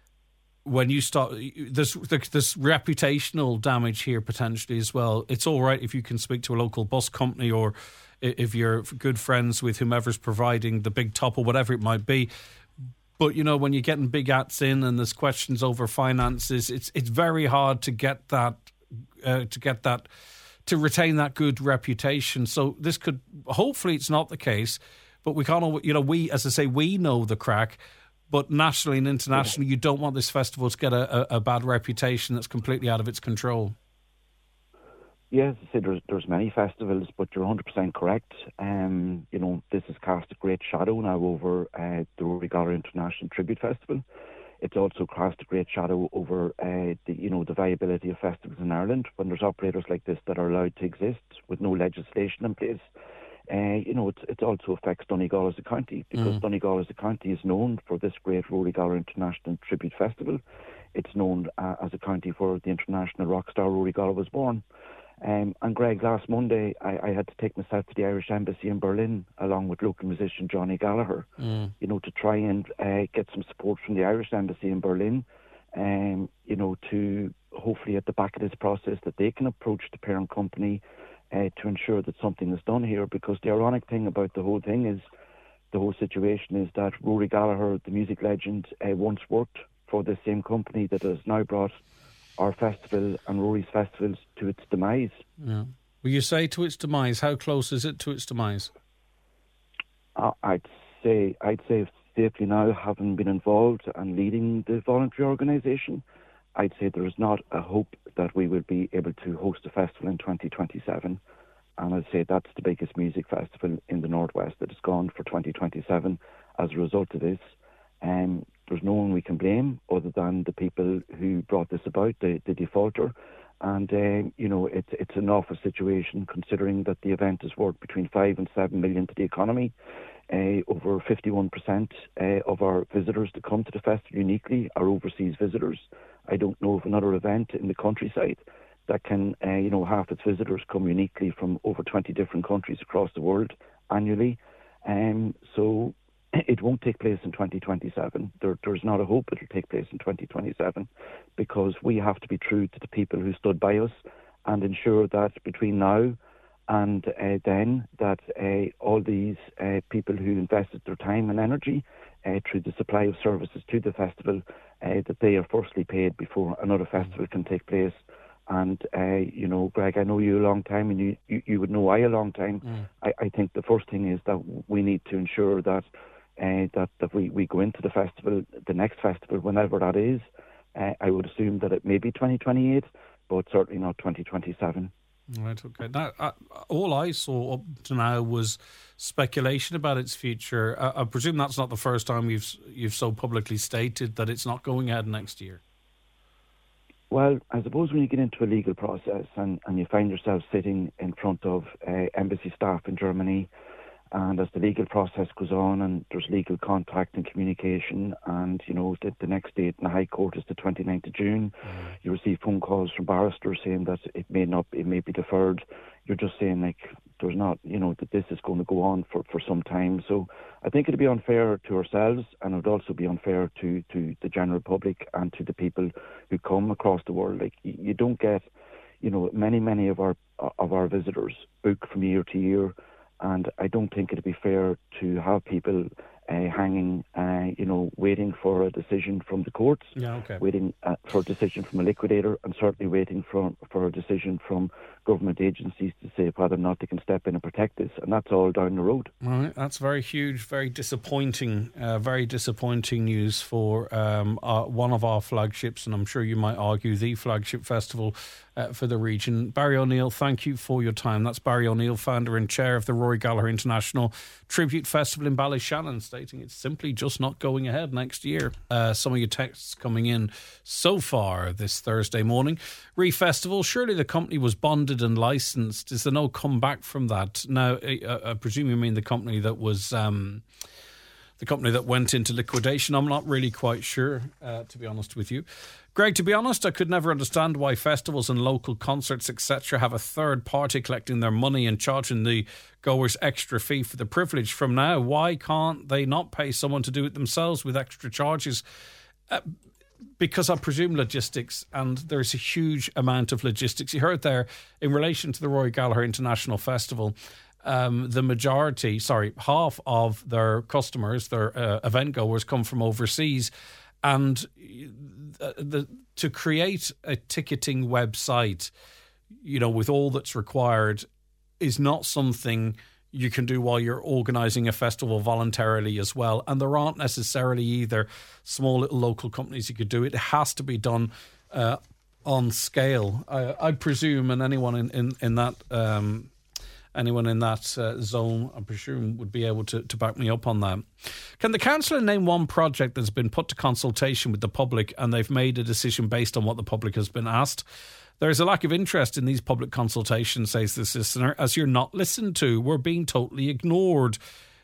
S2: when you start, there's, there's reputational damage here potentially as well. It's all right if you can speak to a local bus company or if you're good friends with whomever's providing the big top or whatever it might be. But, you know, when you're getting big ats in and there's questions over finances, it's it's very hard to get that, uh, to get that, to retain that good reputation. So this could, hopefully it's not the case, but we can't, you know, we, as I say, we know the crack, but nationally and internationally, you don't want this festival to get a, a, a bad reputation that's completely out of its control.
S4: Yes, I say there's, there's many festivals, but you're one hundred percent correct. Um, you know, this has cast a great shadow now over uh, the Rory Gallagher International Tribute Festival. It's also cast a great shadow over uh, the, you know, the viability of festivals in Ireland when there's operators like this that are allowed to exist with no legislation in place. Uh, you know, it, it also affects Donegal as a county because mm. Donegal as a county is known for this great Rory Gallagher International Tribute Festival. it's known uh, as a county where the international rock star Rory Gallagher was born. Um, and Greg, last Monday, I, I had to take myself to the Irish Embassy in Berlin, along with local musician Johnny Gallagher, mm. you know, to try and uh, get some support from the Irish Embassy in Berlin, um, you know, to hopefully at the back of this process that they can approach the parent company uh, to ensure that something is done here. Because the ironic thing about the whole thing is, the whole situation is that Rory Gallagher, the music legend, uh, once worked for the same company that has now brought our festival and Rory's festivals to its demise.
S2: Yeah. Will you say to its demise? How close is it to its demise?
S4: Uh, I'd say I'd say safely now, having been involved and leading the voluntary organisation, I'd say there is not a hope that we will be able to host a festival in twenty twenty-seven. And I'd say that's the biggest music festival in the Northwest that is gone for twenty twenty-seven as a result of this. Um, there's no one we can blame other than the people who brought this about, the, the defaulter. And, um, you know, it's it's an awful situation considering that the event is worth between five and seven million to the economy. Uh, over fifty-one percent uh, of our visitors that come to the festival uniquely are overseas visitors. I don't know of another event in the countryside that can, uh, you know, half its visitors come uniquely from over twenty different countries across the world annually. Um, so it won't take place in twenty twenty-seven. There, there's not a hope it'll take place in twenty twenty-seven because we have to be true to the people who stood by us and ensure that between now and uh, then that uh, all these uh, people who invested their time and energy uh, through the supply of services to the festival, uh, that they are firstly paid before another festival can take place. And, uh, you know, Greg, I know you a long time and you, you, you would know I a long time. Mm. I, I think the first thing is that we need to ensure that uh, that, that we, we go into the festival, the next festival, whenever that is. Uh, I would assume that it may be twenty twenty-eight, but certainly not twenty twenty-seven.
S2: Right, okay. Now, uh, all I saw up to now was speculation about its future. Uh, I presume that's not the first time you've you've so publicly stated that it's not going ahead next year.
S4: Well, I suppose when you get into a legal process and, and you find yourself sitting in front of uh, embassy staff in Germany, and as the legal process goes on and there's legal contact and communication, and, you know, the, the next date in the High Court is the twenty-ninth of June, mm. you receive phone calls from barristers saying that it may not, it may be deferred. You're just saying, like, there's not, you know, that this is going to go on for, for some time. So I think it'd be unfair to ourselves, and it would also be unfair to, to the general public and to the people who come across the world. Like, you, you don't get, you know, many, many of our of our visitors book from year to year, and I don't think it'd be fair to have people uh, hanging, uh, you know, waiting for a decision from the courts,
S2: yeah, okay.
S4: waiting uh, for a decision from a liquidator, and certainly waiting for, for a decision from government agencies to say whether or not they can step in and protect this. And that's all down the road.
S2: All right, that's very huge, very disappointing, uh, very disappointing news for um, uh, one of our flagships, and I'm sure you might argue the flagship festival uh, for the region. Barry O'Neill, thank you for your time. That's Barry O'Neill, founder and chair of the Rory Gallagher International Tribute Festival in Ballyshannon, stating it's simply just not going ahead next year. Uh, some of your texts coming in so far this Thursday morning. Re Festival, surely the company was bonded and licensed. Is there no comeback from that? Now, I, I presume you mean the company that was um, the company that went into liquidation. I'm not really quite sure, uh, to be honest with you. Greg, to be honest, I could never understand why festivals and local concerts, et cetera, have a third party collecting their money and charging the goers extra fee for the privilege. From now, why can't they not pay someone to do it themselves with extra charges? Uh, because I presume logistics, and there's a huge amount of logistics. You heard there, in relation to the Rory Gallagher International Festival, um, the majority, sorry, half of their customers, their uh, event goers, come from overseas. And the, the, to create a ticketing website, you know, with all that's required is not something you can do while you're organising a festival voluntarily as well. And there aren't necessarily either small little local companies you could do it. It has to be done uh, on scale. I, I presume, and anyone in, in, in that... Um, Anyone in that uh, zone, I presume, would be able to, to back me up on that. Can the councillor name one project that's been put to consultation with the public and they've made a decision based on what the public has been asked? There is a lack of interest in these public consultations, says this listener, as you're not listened to. We're being totally ignored.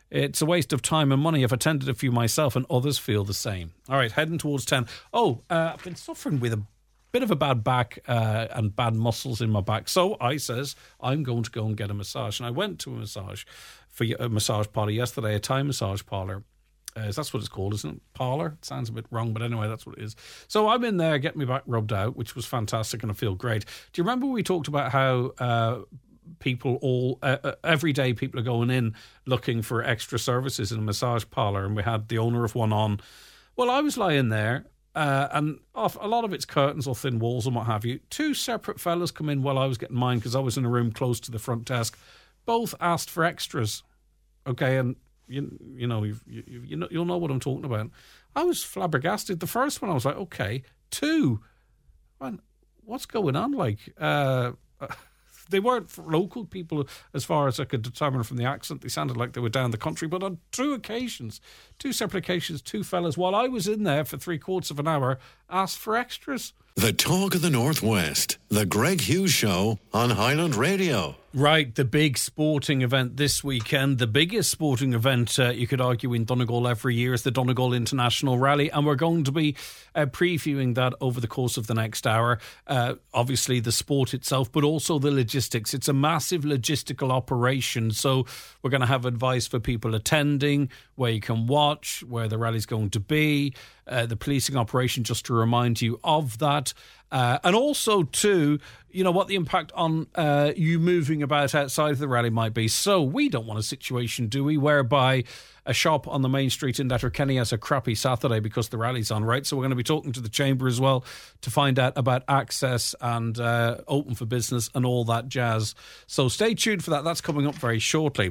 S2: It's a waste of time and money. I've attended a few myself and others feel the same. All right, heading towards ten. Oh, uh, I've been suffering with a bit of a bad back uh, and bad muscles in my back. So I says, I'm going to go and get a massage. And I went to a massage for a massage parlor yesterday, a Thai massage parlor. Uh, that's what it's called, isn't it? Parlor? It sounds a bit wrong, but anyway, that's what it is. So I'm in there getting my back rubbed out, which was fantastic, and I feel great. Do you remember we talked about how uh, people all, uh, uh, every day people are going in looking for extra services in a massage parlor, and we had the owner of one on. Well, I was lying there, uh, and off, a lot of it's curtains or thin walls and what have you. Two separate fellas come in while I was getting mine because I was in a room close to the front desk. Both asked for extras. Okay, and You you know you you know you'll know what I'm talking about. I was flabbergasted. The first one I was like, okay. Two, man, what's going on? Like, uh, they weren't local people as far as I could determine from the accent. They sounded like they were down the country. But on two occasions, two separate occasions, two fellas, while I was in there for three quarters of an hour, asked for extras.
S1: The talk of the Northwest, the Greg Hughes Show on Highland Radio.
S2: Right, the big sporting event this weekend, the biggest sporting event, uh, you could argue, in Donegal every year is the Donegal International Rally, and we're going to be uh, previewing that over the course of the next hour. Uh, obviously, the sport itself, but also the logistics. It's a massive logistical operation, so we're going to have advice for people attending, where you can watch, where the rally's going to be, uh, the policing operation, just to remind you of that. Uh, and also, too, you know, what the impact on uh, you moving about outside of the rally might be. So we don't want a situation, do we, whereby a shop on the main street in Letterkenny has a crappy Saturday because the rally's on, right? So we're going to be talking to the Chamber as well to find out about access and uh, open for business and all that jazz. So stay tuned for that. That's coming up very shortly.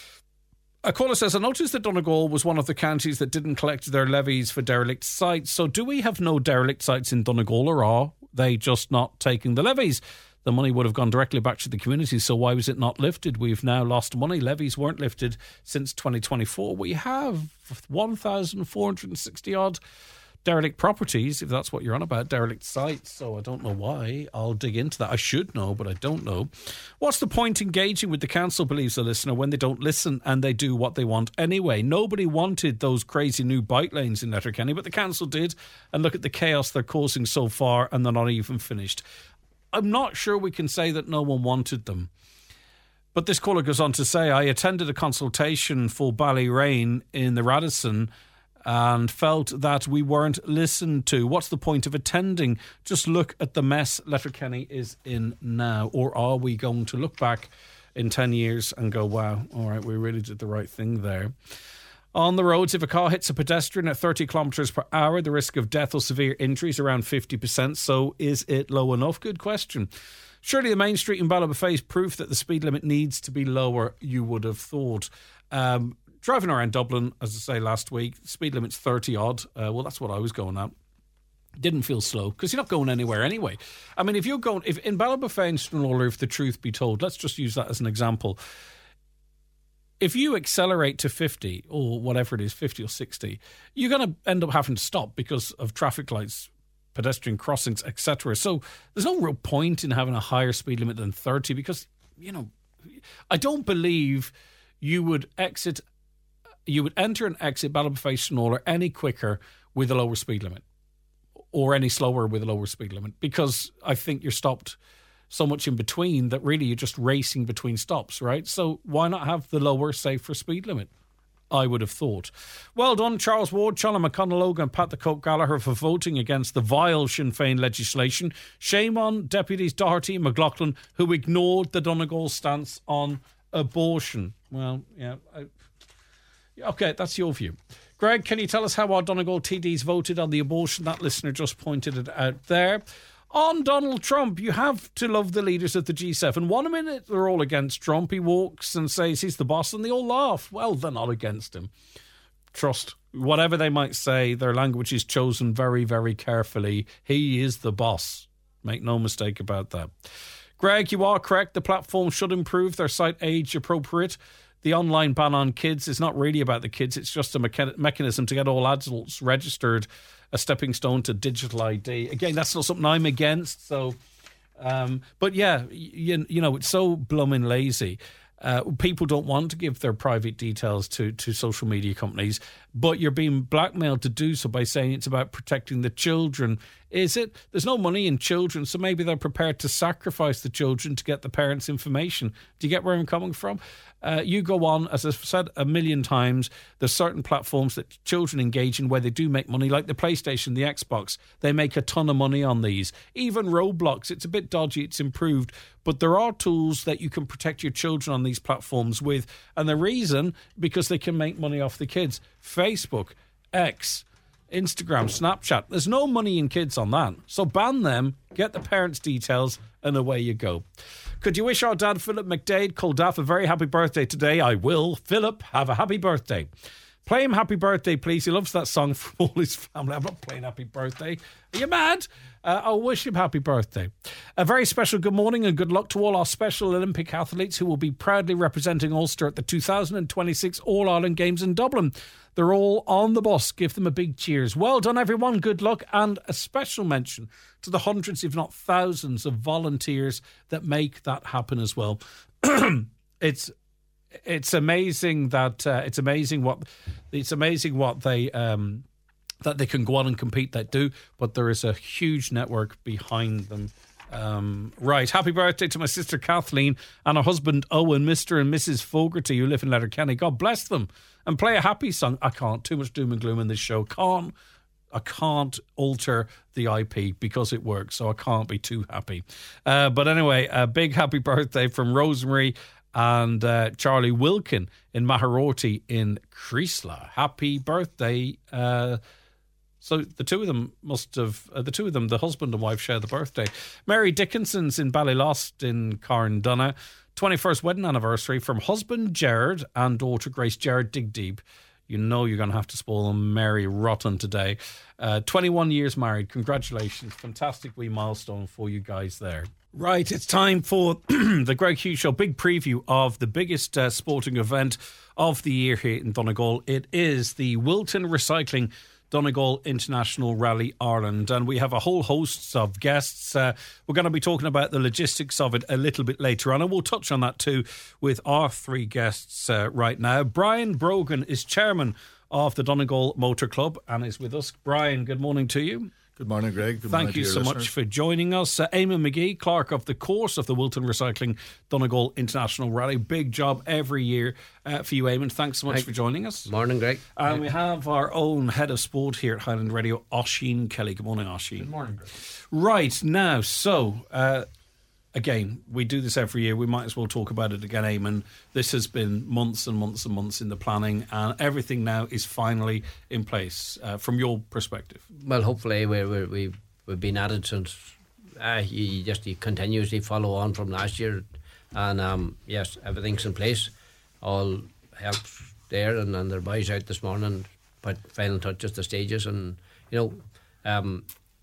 S2: A caller says, I noticed that Donegal was one of the counties that didn't collect their levies for derelict sites. So do we have no derelict sites in Donegal, or are they just not taking the levies? The money would have gone directly back to the community, so why was it not lifted? We've now lost money. Levies weren't lifted since twenty twenty-four. We have one thousand four hundred sixty odd derelict properties, if that's what you're on about, derelict sites. So I don't know why. I'll dig into that. I should know, but I don't know. What's the point engaging with the council, believes the listener, when they don't listen and they do what they want anyway? Nobody wanted those crazy new bike lanes in Letterkenny, but the council did. And look at the chaos they're causing so far, and they're not even finished. I'm not sure we can say that no one wanted them. But this caller goes on to say, I attended a consultation for Ballyrain in the Radisson and felt that we weren't listened to. What's the point of attending? Just look at the mess Letterkenny is in now. Or are we going to look back in ten years and go, wow, all right, we really did the right thing there? On the roads, if a car hits a pedestrian at thirty kilometres per hour, the risk of death or severe injury is around fifty percent. So is it low enough? Good question. Surely the main street in Ballybofey is proof that the speed limit needs to be lower, you would have thought. Um, driving around Dublin, as I say last week, speed limit's thirty odd. Uh, well, that's what I was going at. Didn't feel slow because you're not going anywhere anyway. I mean, if you're going, if in Ballybofey and Stranraer, if the truth be told, let's just use that as an example. If you accelerate to fifty or whatever it is, fifty or sixty, you're going to end up having to stop because of traffic lights, pedestrian crossings, et cetera. So there's no real point in having a higher speed limit than thirty because, you know, I don't believe you would exit, you would enter and exit Ballybofey Stranraer any quicker with a lower speed limit or any slower with a lower speed limit, because I think you're stopped so much in between that really you're just racing between stops, right? So why not have the lower, safer speed limit? I would have thought. Well done, Charles Ward, Chana McConnell Logan and Pat the Cope Gallagher for voting against the vile Sinn Féin legislation. Shame on Deputies Doherty and McLaughlin, who ignored the Donegal stance on abortion. Well, yeah. I, okay, that's your view. Greg, can you tell us how our Donegal T Ds voted on the abortion? That listener just pointed it out there. On Donald Trump, you have to love the leaders of the G seven. One minute they're all against Trump. He walks and says he's the boss and they all laugh. Well, they're not against him. Trust, whatever they might say, their language is chosen very, very carefully. He is the boss. Make no mistake about that. Greg, you are correct. The platform should improve their site age appropriate. The online ban on kids is not really about the kids. It's just a mecha- mechanism to get all adults registered, a stepping stone to digital I D. Again, that's not something I'm against. So, um, but yeah, you, you know, it's so blooming lazy. Uh, people don't want to give their private details to, to social media companies, but you're being blackmailed to do so by saying it's about protecting the children. Is it? There's no money in children, so maybe they're prepared to sacrifice the children to get the parents' information. Do you get where I'm coming from? Uh, you go on, as I've said a million times, there's certain platforms that children engage in where they do make money, like the PlayStation, the Xbox. They make a ton of money on these. Even Roblox, it's a bit dodgy, it's improved, but there are tools that you can protect your children on these platforms with. And the reason, because they can make money off the kids. Facebook, X, Instagram, Snapchat. There's no money in kids on that. So ban them, get the parents' details, and away you go. Could you wish our dad, Philip McDade, called Daff, a very happy birthday today? I will. Philip, have a happy birthday. Play him Happy Birthday, please. He loves that song from all his family. I'm not playing Happy Birthday. Are you mad? Uh, I'll wish him happy birthday. A very special good morning and good luck to all our Special Olympic athletes who will be proudly representing Ulster at the two thousand twenty-six All-Ireland Games in Dublin. They're all on the bus. Give them a big cheers. Well done, everyone. Good luck. And a special mention to the hundreds, if not thousands, of volunteers that make that happen as well. it's it's amazing that uh, it's amazing what it's amazing what they um, that they can go on and compete that do, but there is a huge network behind them. Um, right, happy birthday to my sister Kathleen and her husband Owen, Mister and Missus Fogarty, who live in Letterkenny. God bless them. And play a happy song. I can't. Too much doom and gloom in this show. Can't. I can't alter the I P because it works, so I can't be too happy. Uh, but anyway, a big happy birthday from Rosemary and uh, Charlie Wilkin in Maharorty in Creesla. Happy birthday. Uh, so the two of them must have, uh, the two of them, the husband and wife, share the birthday. Mary Dickinson's in Ballylost in Carndunna. twenty-first wedding anniversary from husband Gerard and daughter Grace. Gerard, dig deep. You know you're going to have to spoil them Mary rotten today. Uh, twenty-one years married. Congratulations. Fantastic wee milestone for you guys there. Right, it's time for the Greg Hughes Show. Big preview of the biggest uh, sporting event of the year here in Donegal. It is the Wilton Recycling Donegal International Rally Ireland, and we have a whole host of guests. Uh, we're going to be talking about the logistics of it a little bit later on, and we'll touch on that too with our three guests uh, right now. Brian Brogan is chairman of the Donegal Motor Club and is with us. Brian, good morning to you.
S5: Good morning, Greg. Good
S2: Thank
S5: morning
S2: you
S5: to
S2: so
S5: listeners.
S2: much for joining us. Uh, Eamon McGee, clerk of the course of the Wilton Recycling Donegal International Rally. Big job every year uh, for you, Eamon. Thanks so much Hi. for joining us.
S6: Morning, Greg.
S2: And Hi. we have our own head of sport here at Highland Radio, Oisín Kelly. Good morning, Oisín.
S7: Good morning, Greg.
S2: Right, now, so... Uh, Again, we do this every year. We might as well talk about it again, Eamon. This has been months and months and months in the planning, and everything now is finally in place. Uh, from your perspective,
S6: well, hopefully we're, we're, we've we've been at it since uh, you just you continuously follow on from last year, and um, yes, everything's in place. All helps there, and, and their boys out this morning put final touches to stages, and you know, um,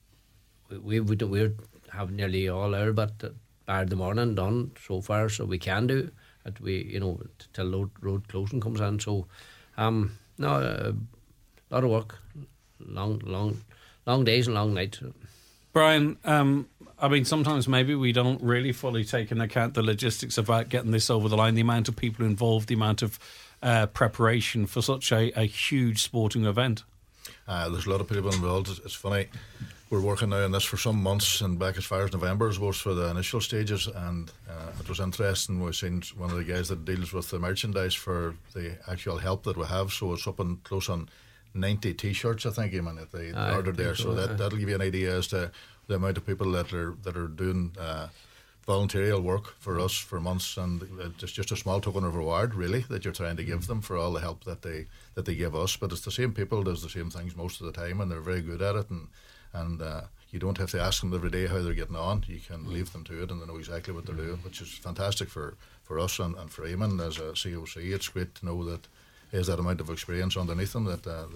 S6: we we we, we have nearly all our but. Uh, bar the morning done so far, so we can do it. We, you know, till road, road closing comes in. So, um, no, a uh, lot of work, long, long, long days and long nights.
S2: Brian, um, I mean, sometimes maybe we don't really fully take into account the logistics about getting this over the line, the amount of people involved, the amount of uh, preparation for such a, a huge sporting event.
S5: Uh, there's a lot of people involved. It's, it's funny. We're working now on this for some months, and back as far as November as was for the initial stages, and uh, it was interesting. We've seen one of the guys that deals with the merchandise for the actual help that we have, so it's up and close on ninety t-shirts, I think, Eamon, that they
S6: I
S5: ordered there. So that,
S6: uh,
S5: that'll give you an idea as to the amount of people that are that are doing uh, voluntarial work for us for months, and it's just a small token of reward, really, that you're trying to give them for all the help that they that they give us. But it's the same people does the same things most of the time, and they're very good at it, and and uh, you don't have to ask them every day how they're getting on. You can leave them to it, and they know exactly what they're doing, which is fantastic for, for us and, and for Eamon as a C O C. It's great to know that he has that amount of experience underneath them, that uh, they're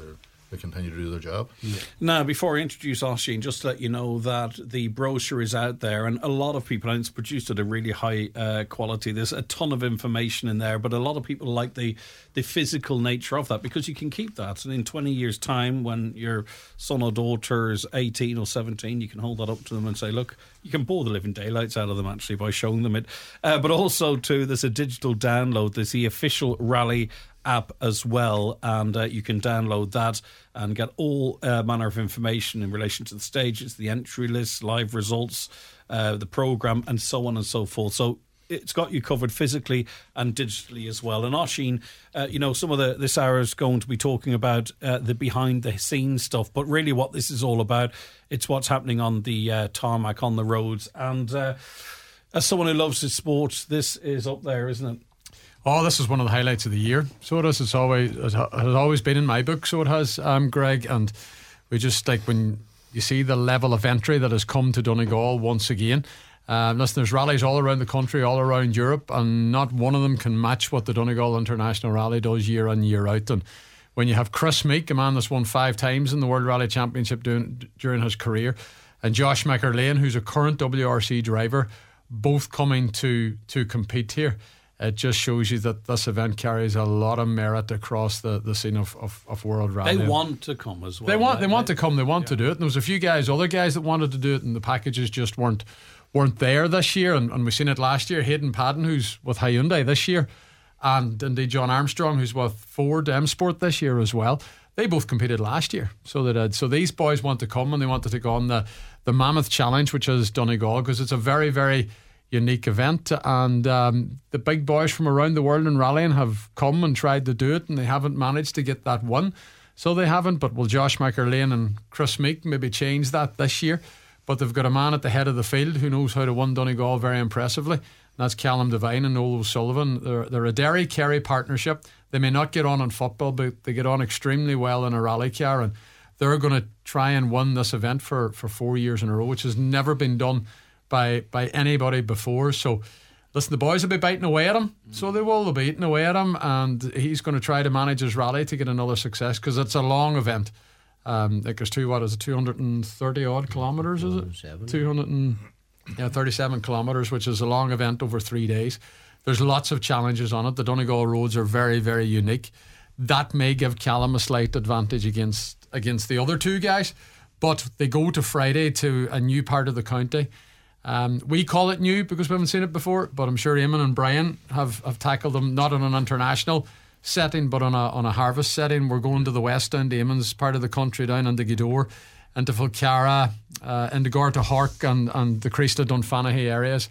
S5: they continue to do their job.
S2: Yeah. Now, before I introduce Oisín, just to let you know that the brochure is out there, and a lot of people, and it's produced at a really high uh, quality. There's a ton of information in there, but a lot of people like the the physical nature of that, because you can keep that, and in twenty years' time, when your son or daughter is eighteen or seventeen, you can hold that up to them and say, look, you can bore the living daylights out of them actually by showing them it. Uh, but also too, there's a digital download. There's the official rally app as well, and uh, you can download that and get all uh, manner of information in relation to the stages, the entry lists, live results, uh, the programme, and so on and so forth. So it's got you covered physically and digitally as well. And Oisín, uh, you know, some of the this hour is going to be talking about uh, the behind the scenes stuff, but really what this is all about, it's what's happening on the uh, tarmac, on the roads. And uh, as someone who loves his sport, this is up there, isn't it?
S7: Oh, this is one of the highlights of the year. So it is. It's always, it has always been in my book. So it has, um, Greg. And we just, like, when you see the level of entry that has come to Donegal once again. Um, listen, there's rallies all around the country, all around Europe, and not one of them can match what the Donegal International Rally does year in, year out. And when you have Chris Meek, a man that's won five times in the World Rally Championship during, during his career, and Josh McErlane, who's a current W R C driver, both coming to to compete here, it just shows you that this event carries a lot of merit across the, the scene of, of, of World Rally.
S2: They want to come as well.
S7: They want, they,
S2: they
S7: want to come, they want yeah. to do it. And there was a few guys, other guys that wanted to do it, and the packages just weren't weren't there this year. And, and we've seen it last year. Hayden Padden, who's with Hyundai this year, and indeed John Armstrong, who's with Ford M Sport this year as well. They both competed last year. So they did. So these boys want to come, and they want to take on the, the Mammoth Challenge, which is Donegal, because it's a very, very unique event, and um, the big boys from around the world in rallying have come and tried to do it, and they haven't managed to get that one. So they haven't, but will Josh McErlane and Chris Meek maybe change that this year? But they've got a man at the head of the field who knows how to win Donegal very impressively, and that's Callum Devine and Noel O'Sullivan. They're, they're a Derry-Kerry partnership. They may not get on in football, but they get on extremely well in a rally car, and they're going to try and win this event for, for four years in a row, which has never been done by by anybody before. So listen, the boys will be biting away at him, so they will, they'll be eating away at him, and he's going to try to manage his rally to get another success, because it's a long event. Um, like there's two, what is it, two hundred thirty odd kilometres, is it? two hundred thirty-seven kilometres, which is a long event over three days. There's lots of challenges on it. The Donegal roads are very, very unique. That may give Callum a slight advantage against against the other two guys, but they go to Friday to a new part of the county. Um, we call it new because we haven't seen it before, but I'm sure Eamon and Brian have, have tackled them not on an international setting, but on a on a harvest setting. We're going to the west down to Eamon's part of the country, down into Gweedore, into Fulcara, uh, into Gorta Hark, and, and the Creasta Dunfanaghy areas.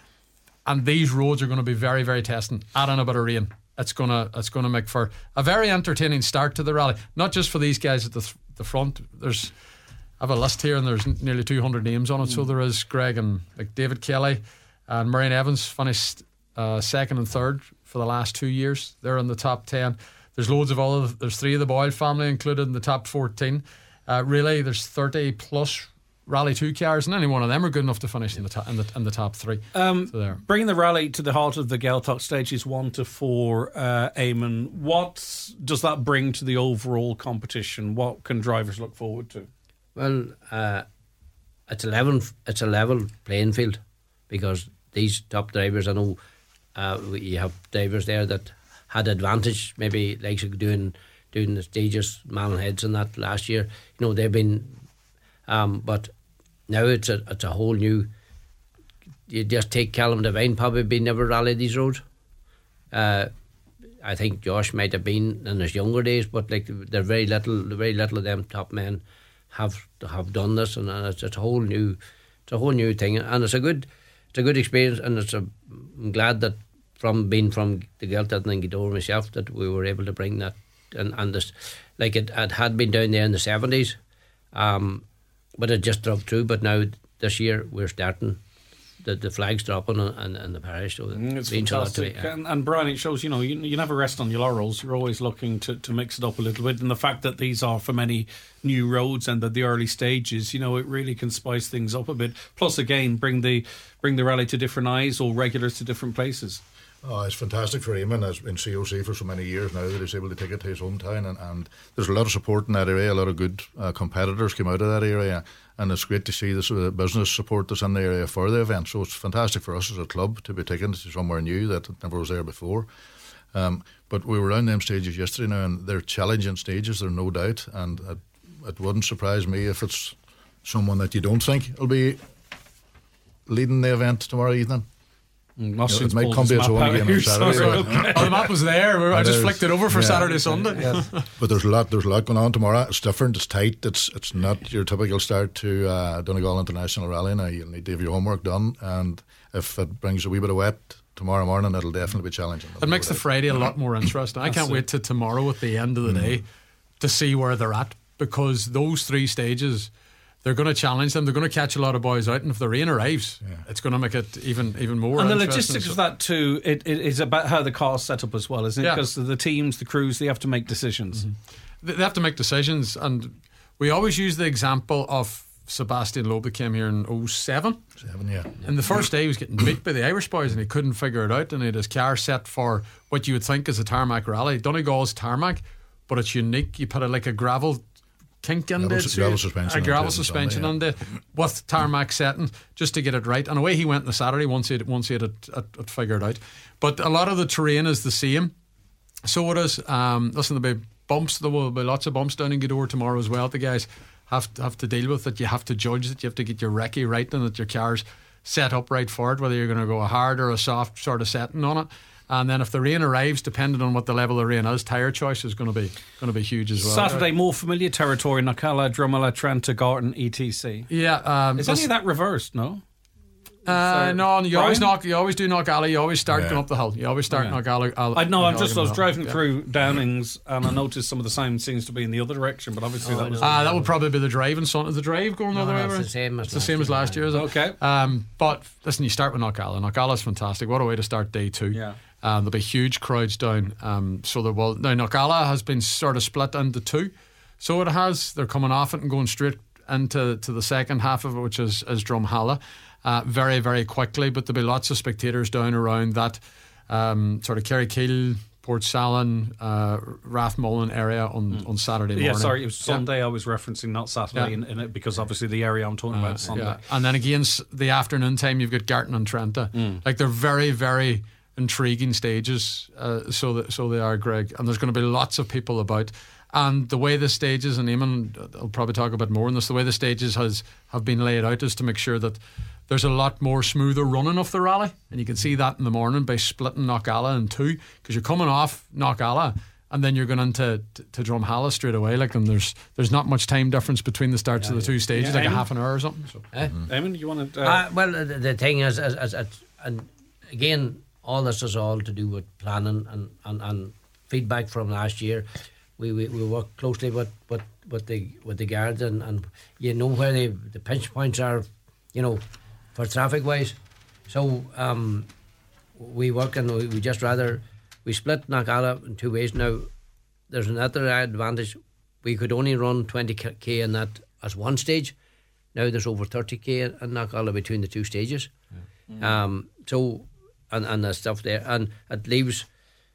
S7: And these roads are going to be very, very testing. Add in a bit of rain. It's gonna it's gonna make for a very entertaining start to the rally. Not just for these guys at the th- the front. There's I have a list here, and there's nearly two hundred names on it. Mm. So there is Greg and like David Kelly and Marion Evans finished uh, second and third for the last two years. They're in the top ten. There's loads of all of, there's three of the Boyle family included in the top fourteen. Uh, really, there's thirty plus Rally two cars, and any one of them are good enough to finish in the top in the, in the top three.
S2: Um,
S7: so there.
S2: Bringing the rally to the heart of the Gaeltacht stages one to four, uh, Eamon, what does that bring to the overall competition? What can drivers look forward to?
S6: Well, uh, it's a level it's a level playing field, because these top drivers, I know uh, you have drivers there that had advantage, maybe like doing doing the stages, Malin-Heads and that last year. You know, they've been. Um, but now it's a it's a whole new. You just take Callum Devine, probably never rallied these roads. Uh, I think Josh might have been in his younger days, but like they're very little, very little of them top men have have done this, and it's, it's a whole new, it's a whole new thing, and it's a good, it's a good experience, and it's a. I'm glad that from being from the Gaeltacht and Gweedore myself that we were able to bring that, and and this, like it, it had been down there in the seventies. Um, But it just dropped through. But now this year we're starting the the flags dropping in, in the parish. So
S2: mm, it's
S6: fantastic.
S2: fantastic. Yeah. And, and Brian, it shows you know you, you never rest on your laurels. You're always looking to, to mix it up a little bit. And the fact that these are for many new roads and that the early stages, you know, it really can spice things up a bit. Plus, again, bring the bring the rally to different eyes or regulars to different places.
S5: Oh, it's fantastic for Eamon as in C O C for so many years now that he's able to take it to his hometown, and, and there's a lot of support in that area. A lot of good uh, competitors came out of that area, and it's great to see this uh, business support that's in the area for the event. So it's fantastic for us as a club to be taken to somewhere new that never was there before. Um, but we were around them stages yesterday now, and they're challenging stages, there's no doubt, and it, it wouldn't surprise me if it's someone that you don't think will be leading the event tomorrow evening.
S2: Mm,
S5: you know, it might come to its own again on Saturday.
S2: Sorry, okay.
S7: Oh, the map was there. We were, I just
S5: is,
S7: flicked it over for
S5: yeah.
S7: Saturday, Sunday.
S2: Yes.
S5: But there's a lot. There's a lot going on tomorrow. It's different. It's tight. It's it's not your typical start to uh, Donegal International Rally. Now you'll need to have your homework done, and if it brings a wee bit of wet tomorrow morning, it'll definitely be challenging.
S7: It makes the Friday a lot more interesting. I can't wait to tomorrow at the end of the mm. day to see where they're at, because those three stages, they're going to challenge them. They're going to catch a lot of boys out, and if the rain arrives, yeah. it's going to make it even even more.
S2: And the
S7: interesting.
S2: logistics of that too, it, it is about how the car's set up as well, isn't it?
S7: Yeah.
S2: Because the teams, the crews, they have to make decisions.
S7: Mm-hmm. They have to make decisions, and we always use the example of Sebastian Loeb that came here in oh seven.
S5: Seven, yeah.
S7: And the first day he was getting beat by the Irish boys, and he couldn't figure it out, and he had his car set for what you would think is a tarmac rally. Donegal's tarmac, but it's unique. You put a, like a gravel kink in
S5: gravel,
S7: it,
S5: gravel suspension,
S7: a gravel suspension on it with tarmac setting just to get it right. And away he went on the Saturday once he had, once he had it, it, it figured out. But a lot of the terrain is the same. So it is. Um, listen, there'll be bumps. There will be lots of bumps down in Gweedore tomorrow as well. The guys have to, have to deal with it. You have to judge it. You have to get your recce right, and that your car's set up right for it, whether you're going to go a hard or a soft sort of setting on it. And then if the rain arrives, depending on what the level of rain is, tyre choice is going to be going to be huge as well.
S2: Saturday, more familiar territory: Knockalla, Dromala, Trenta, Garton, et cetera.
S7: Yeah, um,
S2: is any of that reversed? No.
S7: Uh, no, you
S2: Brian?
S7: always knock. You always do Knockalla. You always start
S5: Yeah.
S7: going up the hill. You always start
S2: Yeah.
S7: Knockalla.
S2: I know. I'm just. I was
S7: Knockalla.
S2: driving
S7: Yeah.
S2: through Downings, and I noticed some of the sound seems to be in the other direction. But obviously,
S6: Oh,
S2: that was.
S6: no.
S7: Ah, that would probably be the drive in front of the drive going the
S6: No,
S7: other way
S6: it's
S7: around.
S6: the same as
S7: It's the
S6: last
S7: same as
S6: year,
S7: last year, is it?
S2: Okay.
S7: Um, but listen, you start with Knockalla. Knockalla's fantastic. What a way to start day two.
S2: Yeah.
S7: Um, there'll be huge crowds down. Um, so there will now. Knockalla has been sort of split into two. So it has. They're coming off it and going straight into to the second half of it, which is is Dromhala. Uh, very, very quickly, but there'll be lots of spectators down around that um, sort of Kerrykill, Port Salin, uh, Rathmullen area on, mm. on Saturday morning.
S2: Yeah, sorry, it was Sunday yeah. I was referencing, not Saturday, yeah. in, in it, because obviously the area I'm talking uh, about is Sunday.
S7: Yeah. And then again, the afternoon time, you've got Garton and Trenta. Mm. Like, they're very, very intriguing stages, uh, so that, so they are, Greg. And there's going to be lots of people about. And the way the stages, and Eamon will probably talk a bit more on this, the way the stages has have been laid out is to make sure that there's a lot more smoother running of the rally, and you can see that in the morning by splitting Knockalla in two, because you're coming off Knockalla and then you're going into to, to Dromhala straight away. Like, and there's there's not much time difference between the starts
S6: yeah,
S7: of the two stages,
S2: yeah,
S7: like
S2: Eamon?
S7: a half an hour or something. So.
S6: Eh?
S2: Mm-hmm. Eamon, you want to? Uh,
S6: uh, well, the, the thing is, as, as, as, and again, all this is all to do with planning and, and, and feedback from last year. We we, we work closely with, with, with the with the guards, and, and you know where the the pinch points are, you know, for traffic wise. So um, we work, and we, we just rather we split Knockalla in two ways. Now there's another advantage: we could only run twenty k in that as one stage. Now there's over thirty k in Knockalla between the two stages. Yeah. Mm-hmm. Um, so and and the stuff there, and it leaves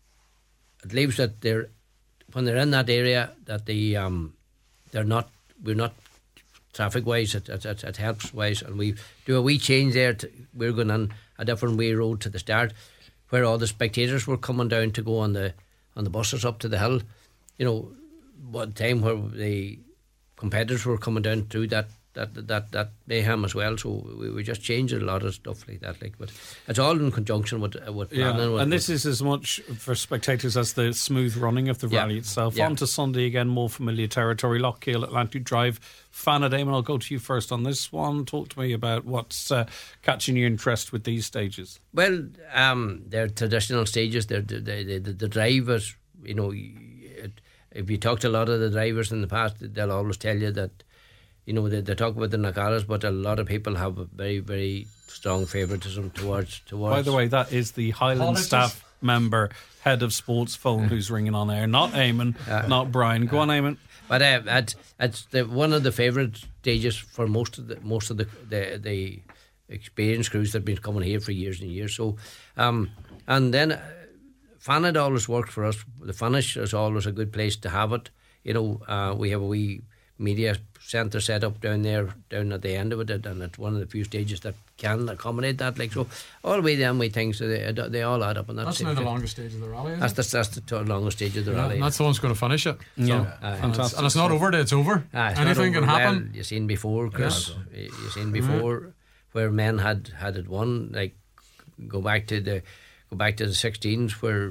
S6: it leaves that they're when they're in that area that they um they're not we're not traffic wise it, it, it, it helps wise, and we do a wee change there. To, we're going on a different way road to the start, where all the spectators were coming down to go on the on the buses up to the hill. You know, one time where the competitors were coming down through that that that that mayhem as well. So we, we just changed a lot of stuff like that. Like, but it's all in conjunction with uh, with
S2: yeah.
S6: planning. With,
S2: and this is as much for spectators as the smooth running of the
S6: yeah.
S2: rally itself.
S6: Yeah.
S2: On to Sunday again, more familiar territory. Lockheil, Atlantic Drive, Fanna Damon. I'll go to you first on this one. Talk to me about what's uh, catching your interest with these stages.
S6: Well, um, they're traditional stages. They're the the, the, the drivers. You know, it, if you talk to a lot of the drivers in the past, they'll always tell you that. You know, they, they talk about the Knockallas, but a lot of people have a very, very strong favouritism towards, towards...
S2: By the way, that is the Highland
S7: Apologies.
S2: staff member, head of sports phone, who's ringing on air. Not Eamon, uh, not Brian. Go uh, on, Eamon.
S6: But uh, it's, it's the, one of the favourite stages for most of the most of the the, the experienced crews that have been coming here for years and years. So, um, and then uh, Fanad always worked for us. The finish is always a good place to have it. You know, uh, we have a wee media centre set up down there, down at the end of it, and it's one of the few stages that can accommodate that. Like so, all the way them wee things, they, they all add up. And that's,
S7: that's now the longest stage of the rally. Isn't
S6: that's,
S7: it?
S6: the, that's the t- longest stage of the
S7: yeah,
S6: rally.
S7: And that's the one that's going to finish it.
S2: Yeah,
S7: So,
S2: uh,
S7: and,
S2: fantastic.
S7: it's, and it's not over till it's over.
S6: Ah, it's
S7: Anything
S6: not
S7: can
S6: over.
S7: happen.
S6: Well, you seen before, Chris.
S7: Yeah.
S6: You you seen before mm-hmm. where men had, had it won. Like go back to the go back to the sixteens where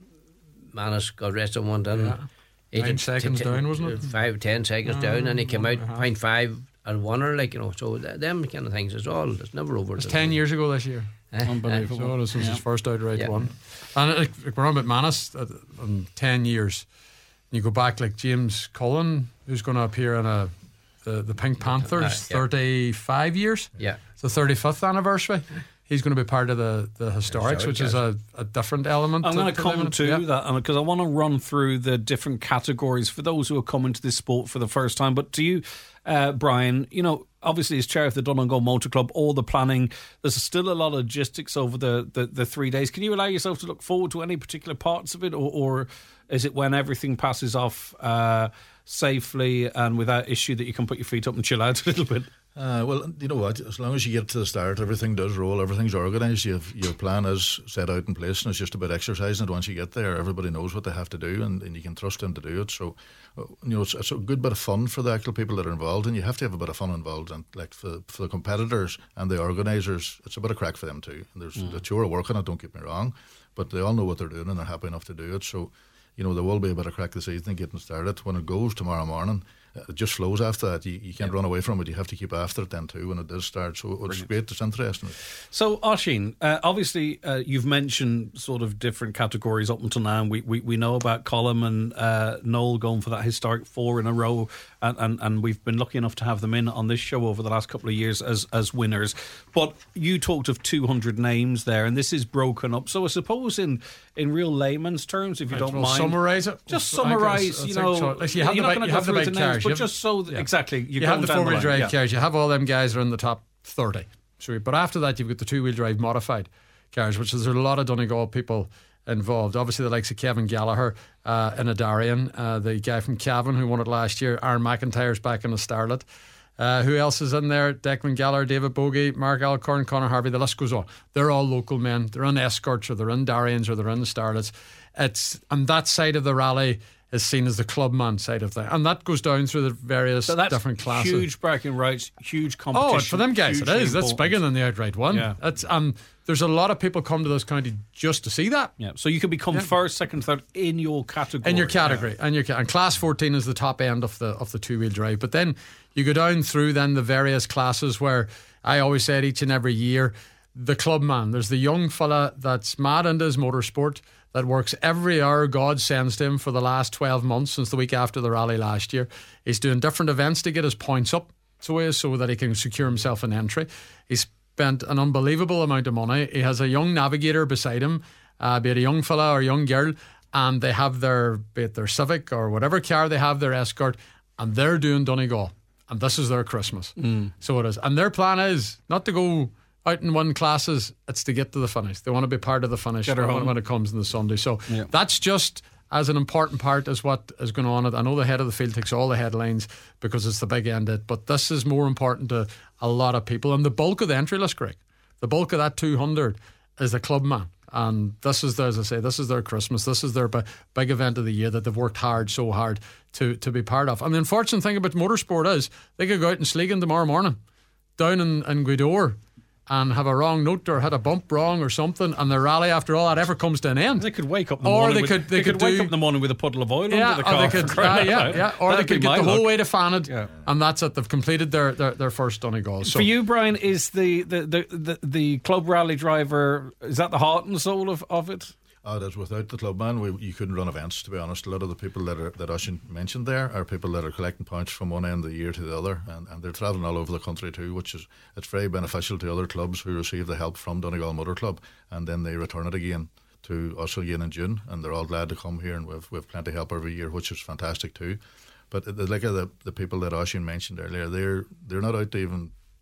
S6: Manus got rest and went in.
S7: Yeah. Nine seconds down, wasn't it?
S6: Five, ten seconds
S7: uh,
S6: down, and he came out
S7: uh-huh.
S6: point five and won her, like, you know. So th- them kind of things, it's all, it's never over.
S7: It's ten years ago this year.
S6: Eh?
S7: Unbelievable. So this was
S2: yeah.
S7: his first outright
S6: yeah.
S7: one. And like, like we're on about Manus uh, in ten years. You go back like James Cullen, who's going to appear in a the, the Pink Panthers,
S6: uh, yeah.
S7: thirty-five years.
S6: Yeah.
S7: It's the thirty-fifth anniversary. He's going to be part of the, the Historics, which is a, a different element.
S2: I'm going to come
S7: them.
S2: to
S7: yeah.
S2: that because I want to run through the different categories for those who are coming to this sport for the first time. But to you, uh, Brian, you know, obviously as chair of the Donegal Motor Club, all the planning, there's still a lot of logistics over the, the, the three days. Can you allow yourself to look forward to any particular parts of it, or, or is it when everything passes off uh, safely and without issue that you can put your feet up and chill out a little bit?
S5: Uh, well, you know what? As long as you get to the start, everything does roll. Everything's organised. Your your plan is set out in place, and it's just about exercising it. Once you get there, everybody knows what they have to do, and, and you can trust them to do it. So, uh, you know, it's, it's a good bit of fun for the actual people that are involved, and you have to have a bit of fun involved. And like for for the competitors and the organisers, it's a bit of crack for them too. And there's mm. the two are working it. Don't get me wrong, but they all know what they're doing, and they're happy enough to do it. So, you know, there will be a bit of crack this evening getting started. When it goes tomorrow morning, it just flows after that. You, you can't yep. run away from it. You have to keep after it then too when it does start. So it's Brilliant. Great. It's interesting.
S2: So Oisín, uh, obviously uh, you've mentioned sort of different categories up until now. We we, we know about Colm and uh, Noel going for that historic four in a row, and, and, and we've been lucky enough to have them in on this show over the last couple of years as as winners. But you talked of two hundred names there, and this is broken up. So I suppose in in real layman's terms, if you
S7: right,
S2: don't
S7: we'll
S2: mind,
S7: summarise it.
S2: Just
S7: We'll,
S2: summarise. You know,
S7: so. Like you have
S2: you're
S7: the
S2: not
S7: big, you have the big cars,
S2: but just so
S7: yeah.
S2: exactly
S7: you have the four wheel drive
S2: yeah.
S7: cars. You have all them guys are in the top thirty. So, but after that, you've got the two wheel drive modified cars, which is there's a lot of Donegal people involved. Obviously, the likes of Kevin Gallagher uh, in a Darien, uh, the guy from Cavan who won it last year, Aaron McIntyre's back in a Starlet. Uh, who else is in there? Declan Gallagher, David Bogey, Mark Alcorn, Conor Harvey. The list goes on. They're all local men. They're in escorts, or they're in Dariens, or they're in the Starlets. It's and that side of the rally is seen as the clubman side of things, and that goes down through the various
S2: so that's
S7: different classes.
S2: Huge bragging rights, huge competition.
S7: Oh, for them guys, it is. That's bigger than the outright one.
S2: Yeah.
S7: It's um. There's a lot of people come to this county just to see that.
S2: Yeah. So you can become
S7: yeah.
S2: first, second, third in your category.
S7: In your category,
S2: yeah.
S7: and your and class fourteen is the top end of the of the two wheel drive. But then you go down through then the various classes where I always said each and every year, the clubman. There's the young fella that's mad into his motorsport, that works every hour God sends to him for the last twelve months since the week after the rally last year. He's doing different events to get his points up so, he is, so that he can secure himself an entry. He's spent an unbelievable amount of money. He has a young navigator beside him, uh, be it a young fella or a young girl, and they have their, be it their Civic or whatever car they have, their escort, and they're doing Donegal. And this is their Christmas. Mm. So it is. And their plan is not to go out and win classes, it's to get to the finish. They want to be part of the finish when, when it comes in the Sunday. So yeah. that's just as an important part as what is going on. I know the head of the field takes all the headlines because it's the big end it, but this is more important to a lot of people. And the bulk of the entry list, Greg, the bulk of that two hundred is the clubman. And this is, the, as I say, this is their Christmas. This is their b- big event of the year that they've worked hard, so hard to, to be part of. And the unfortunate thing about motorsport is they could go out in Sligan tomorrow morning, down in, in Gweedore, and have a wrong note or had a bump wrong or something, and the rally after all that ever comes to an end.
S2: They could wake up in the
S7: or
S2: morning
S7: they
S2: with,
S7: could, they,
S2: they
S7: could,
S2: could wake
S7: do,
S2: up in the morning with a puddle of oil
S7: yeah,
S2: under the car.
S7: Or they could, uh, yeah, yeah, or
S2: That'd
S7: they could get the
S2: luck.
S7: whole way to Fanad,
S2: yeah.
S7: and that's it. They've completed their, their, their first Donegal. So
S2: for you, Brian, is the the, the, the the club rally driver, is that the heart and soul of, of it?
S5: Oh, that's without the clubman, we, you couldn't run events, to be honest. A lot of the people that are, that Oisín mentioned there are people that are collecting points from one end of the year to the other, and, and they're travelling all over the country too, which is it's very beneficial to other clubs who receive the help from Donegal Motor Club, and then they return it again to us again in June, and they're all glad to come here, and we've, we've plenty of help every year, which is fantastic too. But the, like the, the people that Oisín mentioned earlier, they're they're not out to even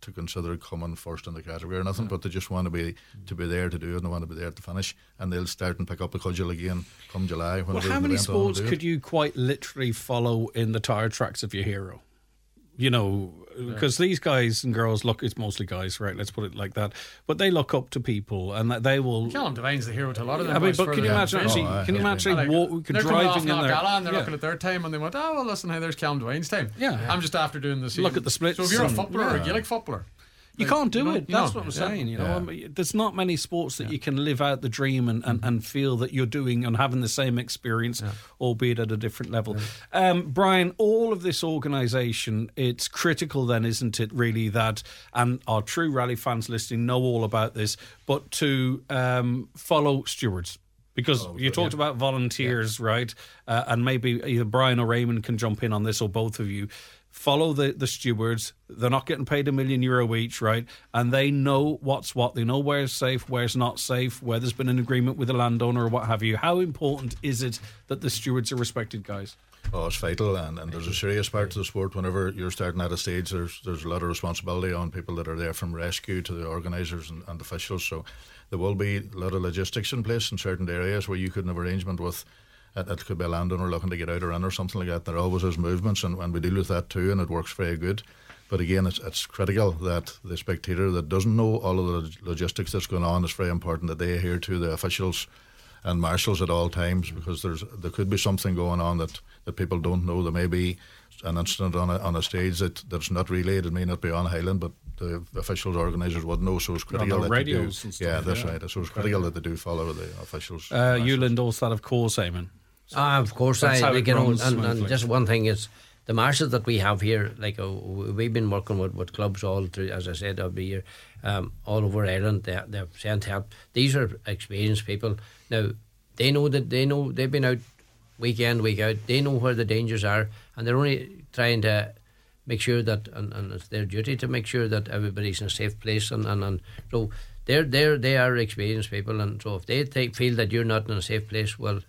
S5: to consider coming first in the category or nothing, but they just want to be to be there to do it, and they want to be there to finish, and they'll start and pick up the cudgel again come July.
S2: Well, how many sports could you quite literally follow in the tyre tracks of your hero? You know, because yeah. these guys and girls look, it's mostly guys, right? Let's put it like that. But they look up to people, and they will.
S7: Callum Devine's the hero to a lot of them.
S2: I mean, but can you imagine actually? Oh, can you imagine like, walk,
S7: they're
S2: driving
S7: in
S2: there?
S7: And they're
S2: yeah.
S7: looking at their time, and they went, "Oh well, listen, hey, there's Callum Devine's time."
S2: Yeah, yeah.
S7: I'm just after doing this.
S2: Look at the splits.
S7: So if you're a footballer
S2: yeah.
S7: or a Gaelic footballer,
S2: you
S7: like,
S2: can't do
S7: you know,
S2: it. That's
S7: no,
S2: what I'm
S7: yeah.
S2: saying. You know,
S5: yeah.
S2: I mean, there's not many sports that
S7: yeah.
S2: you can live out the dream and, and, and feel that you're doing and having the same experience, yeah. albeit at a different level. Yeah. Um, Brian, all of this organisation, it's critical then, isn't it, really, that, and our true rally fans listening know all about this, but to um, follow stewards. Because oh, you talked yeah. about volunteers, yeah. right? Uh, and maybe either Brian or Raymond can jump in on this, or both of you. Follow the, the stewards. They're not getting paid a million euro each, right? And they know what's what. They know where's safe, where's not safe, where there's been an agreement with the landowner or what have you. How important is it that the stewards are respected, guys?
S5: Oh, it's vital, and, and there's a serious part to the sport. Whenever you're starting at a stage, there's there's a lot of responsibility on people that are there, from rescue to the organisers and, and officials. So there will be a lot of logistics in place in certain areas where you couldn't have arrangement with. It could be a landowner looking to get out or in or something like that. There always is movements, and, and we deal with that too, and it works very good. But again, it's it's critical that the spectator that doesn't know all of the logistics that's going on, it's very important that they adhere to the officials and marshals at all times, because there's there could be something going on that, that people don't know. There may be an incident on a, on a stage that, that's not relayed. It may not be on Highland, but the officials, organisers would know. So it's critical that
S2: radios
S5: they do.
S2: And stuff,
S5: yeah, that's
S2: yeah.
S5: right. So it's critical that they do follow the officials.
S2: Uh, you endorse that, of course, Eamon.
S6: So ah, of course, I
S2: like,
S6: you know, and, and just one thing is the marshals that we have here. Like uh, we've been working with, with clubs all through, as I said, every year, um, all over Ireland. They they're sent help. These are experienced people. Now they know that they know they've been out weekend, week out. They know where the dangers are, and they're only trying to make sure that, and, and it's their duty to make sure that everybody's in a safe place. And, and, and so they're they're they are experienced people, and so if they take, feel that you're not in a safe place, well,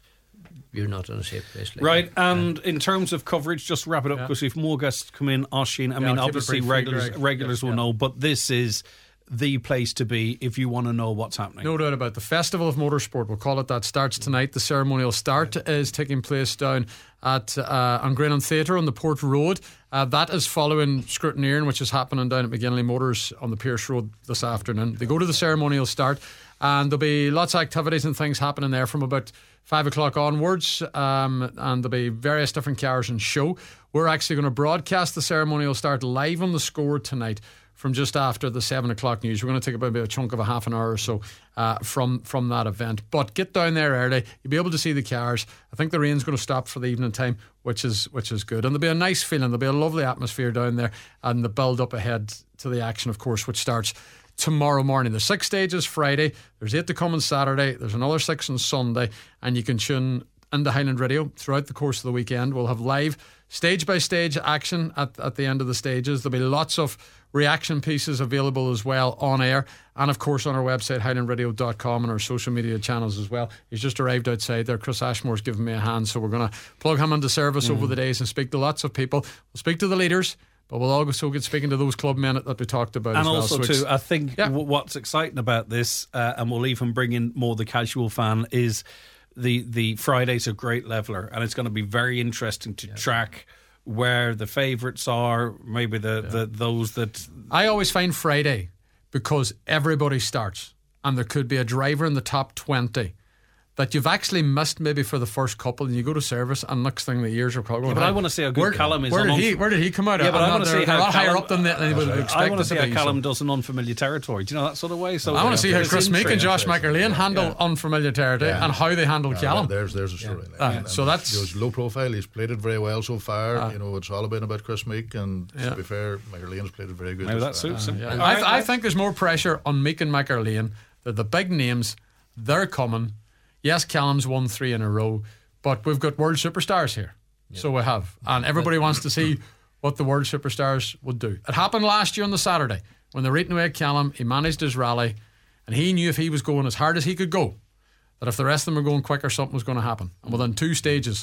S6: you're not in a safe place. Like
S2: right,
S6: that.
S2: and in terms of coverage, just wrap it up, because yeah. we've more guests come in. Oshin, I
S7: yeah,
S2: mean, obviously regulars
S7: Greg.
S2: regulars
S7: yeah,
S2: will
S7: yeah.
S2: know, but this is the place to be if you want to know what's happening.
S7: No doubt about it. The Festival of Motorsport, we'll call it that, starts tonight. The ceremonial start is taking place down at uh, on Grennan Theatre on the Port Road. Uh, that is following scrutineering, which is happening down at McGinley Motors on the Pierce Road this afternoon. They go to the ceremonial start, and there'll be lots of activities and things happening there from about five o'clock onwards, um, and there'll be various different cars and show. We're actually going to broadcast the ceremonial start live on the Score tonight from just after the seven o'clock news. We're going to take about a chunk of a half an hour or so uh, from from that event. But get down there early. You'll be able to see the cars. I think the rain's going to stop for the evening time, which is which is good. And there'll be a nice feeling. There'll be a lovely atmosphere down there, and the build up ahead to the action, of course, which starts tomorrow morning. There's six stages Friday. There's eight to come on Saturday. There's another six on Sunday, and you can tune into Highland Radio throughout the course of the weekend. We'll have live stage by stage action at, at the end of the stages. There'll be lots of reaction pieces available as well on air, and of course on our website highland radio dot com and our social media channels as well. He's just arrived outside there. Chris Ashmore's giving me a hand, so we're going to plug him into service mm. over the days and speak to lots of people. We'll speak to the leaders, but we'll also get speaking to those club men that we talked about
S2: and
S7: as well.
S2: also
S7: so
S2: too, I think
S7: yeah.
S2: w- what's exciting about this, uh, and we'll even bring in more the casual fan, is the the Friday's a great leveler, and it's going to be very interesting to yeah. track where the favourites are, maybe the, yeah. the those that...
S7: I always find Friday, because everybody starts, and there could be a driver in the top twenty that you've actually missed maybe for the first couple, and you go to service, and next thing the ears are going.
S2: Yeah, but I want to see how good
S7: where,
S2: Callum is.
S7: Where
S2: on
S7: did,
S2: unf-
S7: he, where did he come out?
S2: Yeah, but I want to see how
S7: a lot
S2: Callum,
S7: higher up than that. Than he would
S2: uh,
S7: expect
S2: I want to see
S7: to
S2: how
S7: be,
S2: Callum
S7: so.
S2: does in unfamiliar territory. Do you know, that sort of way? So
S7: I want to see how Chris Meek and Josh McErlean handle
S5: yeah.
S7: unfamiliar territory
S5: yeah.
S7: and how they handle
S5: uh,
S7: Callum.
S5: There's there's a story.
S7: Yeah.
S5: Like,
S7: uh, so that's
S5: he was low profile. He's played it very well so far.
S7: Uh,
S5: you know, it's all been about Chris Meek, and
S7: yeah.
S5: to be fair, McErlean's played it very good.
S2: Maybe that suits him.
S7: Uh, yeah. I, th- I think there's more pressure on Meek and McErlean. They're the big names. They're coming. Yes, Callum's won three in a row, but we've got world superstars here. Yeah. So we have. And everybody wants to see what the world superstars would do. It happened last year on the Saturday when they were eating away at Callum. He managed his rally, and he knew if he was going as hard as he could go, that if the rest of them were going quicker, something was going to happen. And within two stages,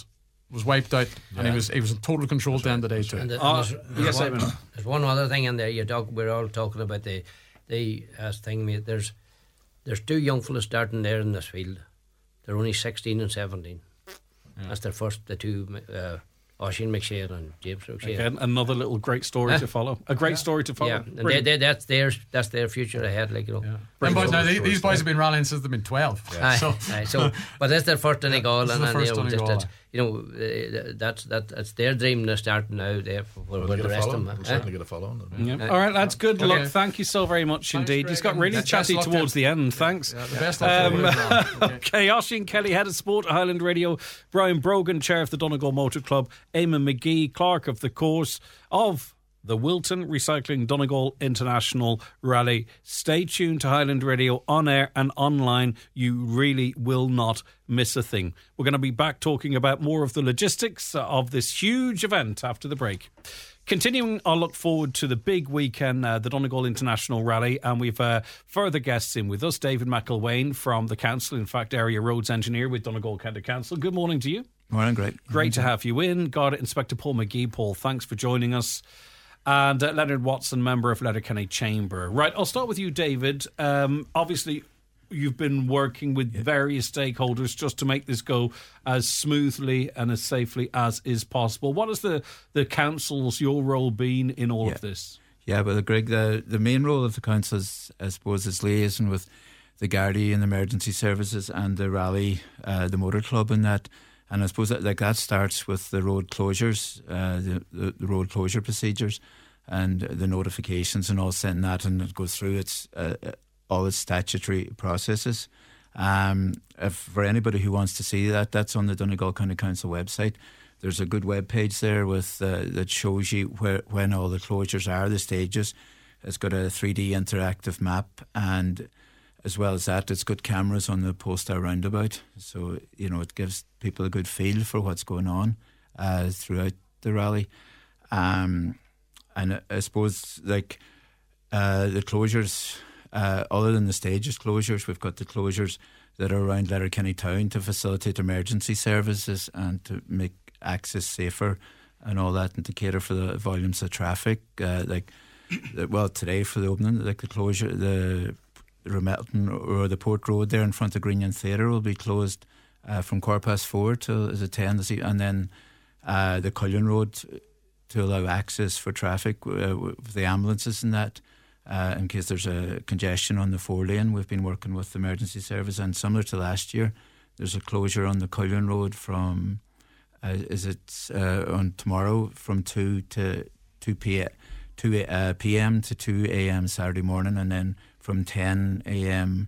S7: was wiped out,
S5: Yeah.
S7: and he was he was in total control at the end of the day too.
S6: And the,
S2: Uh,
S6: and there's, there's,
S2: yes,
S6: one,
S2: Eamon.
S6: there's one other thing in there. You talk. We're all talking about the the uh, thing. Mate, there's there's two young fellas starting there in this field. They're only sixteen and seventeen.
S7: Yeah.
S6: That's their first. The two. Uh, Oisin McShane and James McShane.
S2: Again, another little great story
S6: Huh?
S2: to follow. A great story to follow.
S6: Yeah, and they,
S2: Brilliant.
S6: they, that's their that's their future ahead. Like you know.
S7: Yeah. And boys, now, these, these boys have been rallying since they've been twelve.
S6: Aye,
S7: So,
S6: aye, so, but that's their first Donegal,
S7: This is
S6: and,
S7: the
S6: and
S7: first
S6: you know, just
S7: Donegal,
S6: that, you know, uh, that's that that's their dream. They're starting now. There, where,
S5: We'll
S6: where
S5: get
S6: the
S5: a
S6: rest
S5: follow.
S6: of
S5: We'll
S6: them.
S5: certainly
S6: eh?
S5: get a follow on.
S2: Yeah.
S6: Yeah.
S2: All right, lads, good
S7: Okay.
S2: luck. Thank you so very much
S7: Thanks,
S2: indeed.
S7: Greg,
S2: He's got
S7: and
S2: really
S7: best
S2: chatty
S7: luck
S2: towards
S7: then.
S2: the end. Thanks.
S7: yeah, the best luck to
S2: Um,
S7: everyone. Okay.
S2: Okay, Oisin Kelly, head of sport at Highland Radio, Brian Brogan, chair of the Donegal Motor Club, Eamon McGee, clerk of the course of the Wilton Recycling Donegal International Rally. Stay tuned to Highland Radio on air and online. You really will not miss a thing. We're going to be back talking about more of the logistics of this huge event after the break. Continuing, I'll look forward to the big weekend, uh, the Donegal International Rally, and we've uh, further guests in with us. David McIlwain from the council, in fact, area roads engineer with Donegal County Council. Good morning to you.
S8: Morning, great.
S2: Great to have you in. Guard Inspector Paul McGee. Paul, thanks for joining us. And uh, Leonard Watson, member of Letterkenny Chamber. Right, I'll start with you, David. Um, obviously, you've been working with yeah. various stakeholders just to make this go as smoothly and as safely as is possible. What has the, the council's, your role been in all
S8: yeah.
S2: of this?
S8: Yeah, but Greg, the, the main role of the council is, I suppose, is liaison with the Gardaí and emergency services and the rally, uh, the motor club and that. And I suppose that, like that starts with the road closures, uh, the, the, the road closure procedures and the notifications and all sent that, and it goes through its uh, all its statutory processes. Um, if for anybody who wants to see that, that's on the Donegal County Council website. There's a good web page there with uh, that shows you where when all the closures are, the stages. It's got a three D interactive map, and as well as that, it's got cameras on the Polestar roundabout, so you know it gives people a good feel for what's going on uh, throughout the rally. Um, and I suppose like uh, the closures, uh, other than the stages closures, we've got the closures that are around Letterkenny town to facilitate emergency services and to make access safer and all that, and to cater for the volumes of traffic. Uh, like, well, today for the opening, like the closure, the Remelton or the Port Road there in front of Greenland Theatre will be closed uh, from quarter past four till is it ten this evening, and then uh, the Cullen Road to allow access for traffic uh, with the ambulances and that uh, in case there's a congestion on the four lane. We've been working with the emergency service, and similar to last year, there's a closure on the Cullen Road from uh, is it uh, on tomorrow from two to two p two uh, p m to two a m Saturday morning, and then from ten a m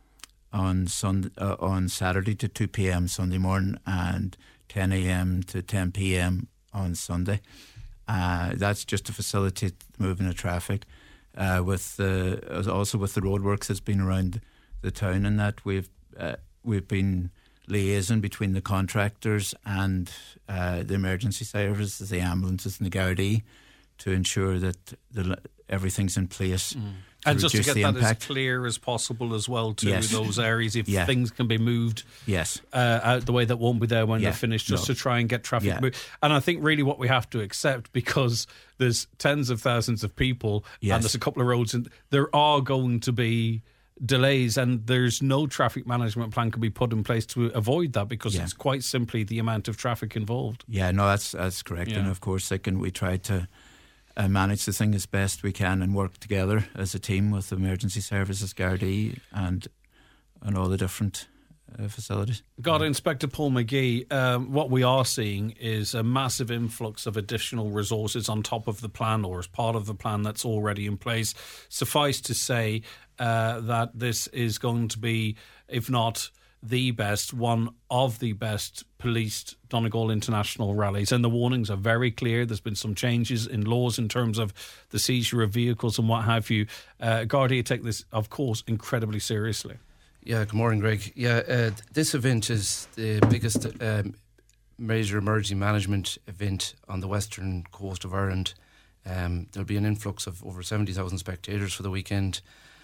S8: on Sunday, uh, on Saturday to two p m Sunday morning, and ten a m to ten p m on Sunday. Uh, that's just to facilitate the movement of traffic. Uh, with the also with the roadworks that's been around the town, and that we've uh, we've been liaising between the contractors and uh, the emergency services, the ambulances, and the Gardaí to ensure that the, everything's in place. Mm.
S2: And just to get that
S8: impact.
S2: as clear as possible as well to
S8: yes.
S2: those areas, if
S8: yeah.
S2: things can be moved
S8: yes.
S2: uh, out the way that won't be there when
S8: yeah.
S2: they're finished, just
S8: no.
S2: to try and get traffic
S8: yeah.
S2: moved. And I think really what we have to accept, because there's tens of thousands of people
S8: yes.
S2: and there's a couple of roads, and there are going to be delays, and there's no traffic management plan can be put in place to avoid that, because
S8: yeah.
S2: it's quite simply the amount of traffic involved.
S8: Yeah, no, that's that's correct.
S2: Yeah.
S8: And of course, like, and we try to Uh, manage the thing as best we can and work together as a team with emergency services, Gardaí, and and all the different uh, facilities.
S2: God, Inspector Paul McGee, um, what we are seeing is a massive influx of additional resources on top of the plan, or as part of the plan that's already in place. Suffice to say uh, that this is going to be, if not the best, one of the best policed Donegal International rallies, and the warnings are very clear. There's been some changes in laws in terms of the seizure of vehicles and what have you. Uh, Gardaí take this, of course, incredibly seriously.
S9: Yeah, good morning, Greg. Yeah, uh, this event is the biggest um, major emergency management event on the western coast of Ireland. Um, there'll be an influx of over seventy thousand spectators for the weekend.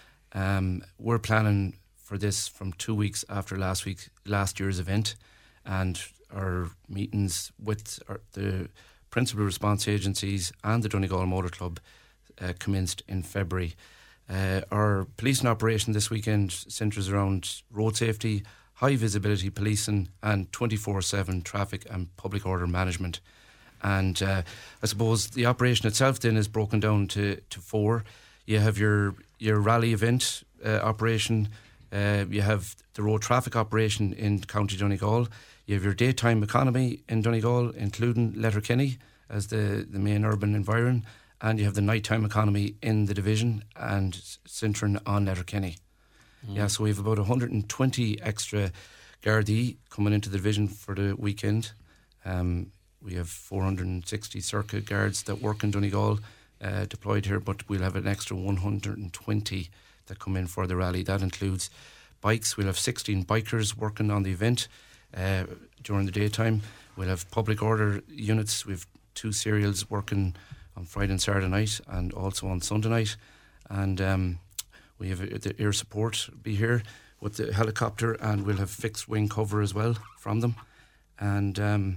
S9: Um, we're planning for this from two weeks after last week, last year's event, and our meetings with our, the principal response agencies and the Donegal Motor Club uh, commenced in February. Uh, our policing operation this weekend centres around road safety, high visibility policing and twenty-four seven traffic and public order management. And uh, I suppose the operation itself then is broken down to, to four. You have your, your rally event uh, operation, uh, you have the road traffic operation in County Donegal, you have your daytime economy in Donegal, including Letterkenny as the, the main urban environ, and you have the nighttime economy in the division and centering on Letterkenny. Mm. Yeah, so we have about one hundred twenty extra Gardaí coming into the division for the weekend. Um, we have four hundred sixty circuit guards that work in Donegal uh, deployed here, but we'll have an extra one hundred twenty that come in for the rally. That includes bikes. We'll have sixteen bikers working on the event uh, during the daytime. We'll have public order units. We've two serials working on Friday and Saturday night and also on Sunday night. And um, we have the air support be here with the helicopter, and we'll have fixed wing cover as well from them. And um,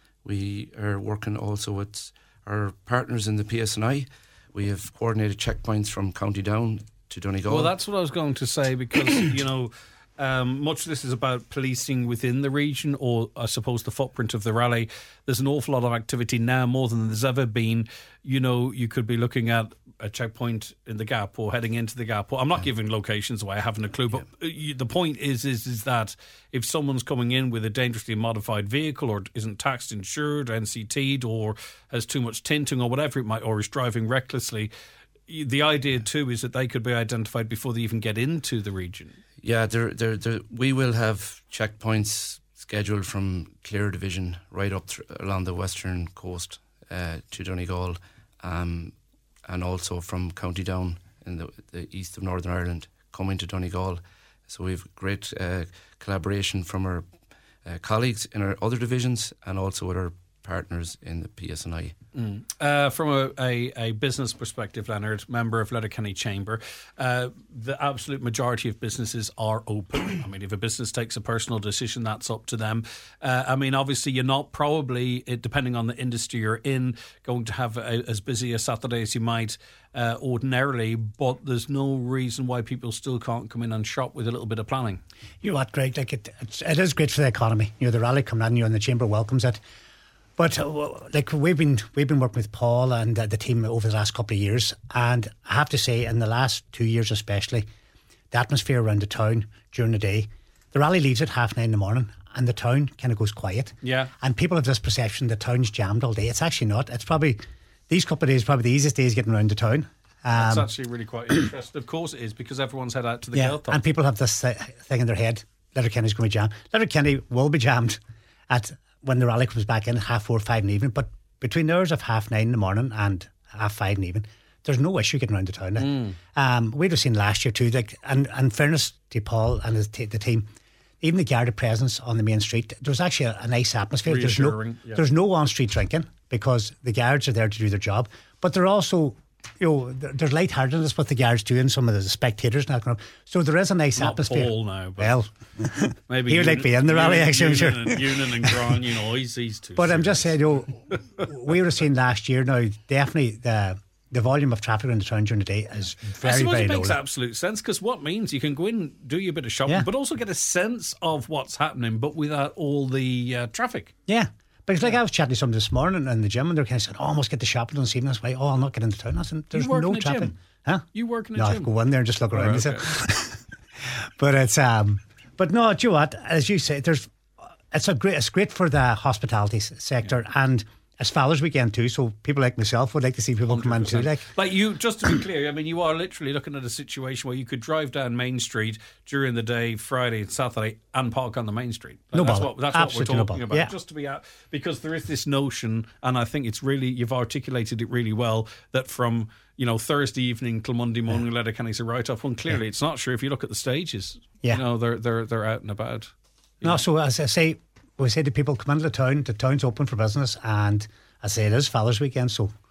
S9: we are working also with our partners in the P S N I. We have coordinated checkpoints from County Down to Donegal.
S2: Well, that's what I was going to say, because, you know, Um, much of this is about policing within the region, or I suppose the footprint of the rally. There's an awful lot of activity now, more than there's ever been. You know, you could be looking at a checkpoint in the Gap or heading into the Gap. Or I'm not giving locations away, I haven't a clue. But yeah. The point is, is, is that if someone's coming in with a dangerously modified vehicle, or isn't taxed, insured, N C T'd, or has too much tinting or whatever it might, or is driving recklessly, the idea too is that they could be identified before they even get into the region.
S9: Yeah, there, there, there, we will have checkpoints scheduled from Clare Division right up th- along the western coast uh, to Donegal, um, and also from County Down in the, the east of Northern Ireland coming to Donegal. So we have great uh, collaboration from our uh, colleagues in our other divisions and also with our partners in the P S N I.
S2: Mm. Uh, from a, a, a business perspective, Leonard, member of Letterkenny Chamber, uh, the absolute majority of businesses are open. I mean, if a business takes a personal decision, that's up to them. Uh, I mean, obviously, you're not probably, it, depending on the industry you're in, going to have a, as busy a Saturday as you might uh, ordinarily, but there's no reason why people still can't come in and shop with a little bit of planning.
S10: You know what, Greg, like it, it's, it is great for the economy. You know, the rally coming on, you and the Chamber welcomes it. But uh, like we've been we've been working with Paul and uh, the team over the last couple of years, and I have to say, in the last two years especially, the atmosphere around the town during the day, the rally leaves at half nine in the morning, and the town kind of goes quiet.
S2: Yeah.
S10: And people have this perception the town's jammed all day. It's actually not. It's probably these couple of days probably the easiest days getting around the town.
S2: That's
S10: Um,
S2: actually really quite interesting. Of course it is, because everyone's head out to the
S10: yeah,
S2: Gaeltacht.
S10: and people have this uh, thing in their head: Letterkenny's going to be jammed. Letterkenny will be jammed at when the rally comes back in at half four, five in the evening. But between the hours of half nine in the morning and half five in the evening, there's no issue getting around the town.
S2: Mm.
S10: Um, we'd have seen last year too, like, and, and fairness to Paul and his t- the team, even the Garda presence on the main street, there's actually a, a nice atmosphere. There's no,
S2: yeah.
S10: there's no on-street drinking because the guards are there to do their job. But they're also, you know, there, there's lightheartedness with the guards too, and some of the spectators now. So there is a nice
S2: Not
S10: atmosphere.
S2: Paul now, but
S10: well,
S2: maybe
S10: he would like to be in the rally, actually, I'm sure.
S2: And Ewan and Grant, you know, he's, he's too
S10: But
S2: serious.
S10: I'm just saying, you know, we would have seen last year now, definitely the the volume of traffic around the town during the day is very,
S2: I suppose
S10: very
S2: it
S10: low.
S2: makes absolute sense, because what means you can go in, do your bit of shopping,
S10: Yeah.
S2: but also get a sense of what's happening, but without all the uh, traffic.
S10: Yeah. But it's like I was chatting to somebody this morning in the gym, and they're kind of saying, oh, I must get the shopping done this evening. That's why, oh, I'll not get into town. I said, there's
S2: You work
S10: no
S2: in a
S10: traffic.
S2: gym?
S10: Huh?
S2: You work in a
S10: no,
S2: gym?
S10: I go in there and just look around.
S2: Oh,
S10: you see.
S2: okay.
S10: But it's, um, but no, do you know what? As you say, there's, it's a great, it's great for the hospitality s- sector, yeah. And it's Father's Weekend too, so people like myself would like to see people come in too. Like,
S2: like you, just to be clear, I mean, you are literally looking at a situation where you could drive down Main Street during the day, Friday and Saturday, and park on the Main Street. Like,
S10: no
S2: that's
S10: bother.
S2: what that's
S10: Absolutely
S2: what we're talking
S10: no
S2: about.
S10: yeah.
S2: Just to be out, because there is this notion, and I think it's really, you've articulated it really well, that from, you know, Thursday evening till Monday morning, yeah. Letterkenny's a write-off. When clearly yeah. it's not. Sure, if you look at the stages,
S10: yeah.
S2: you know, they're they're they're out and about.
S10: No, know. So as I say, we say to people, come into the town. The town's open for business, and I say it is Father's Weekend, so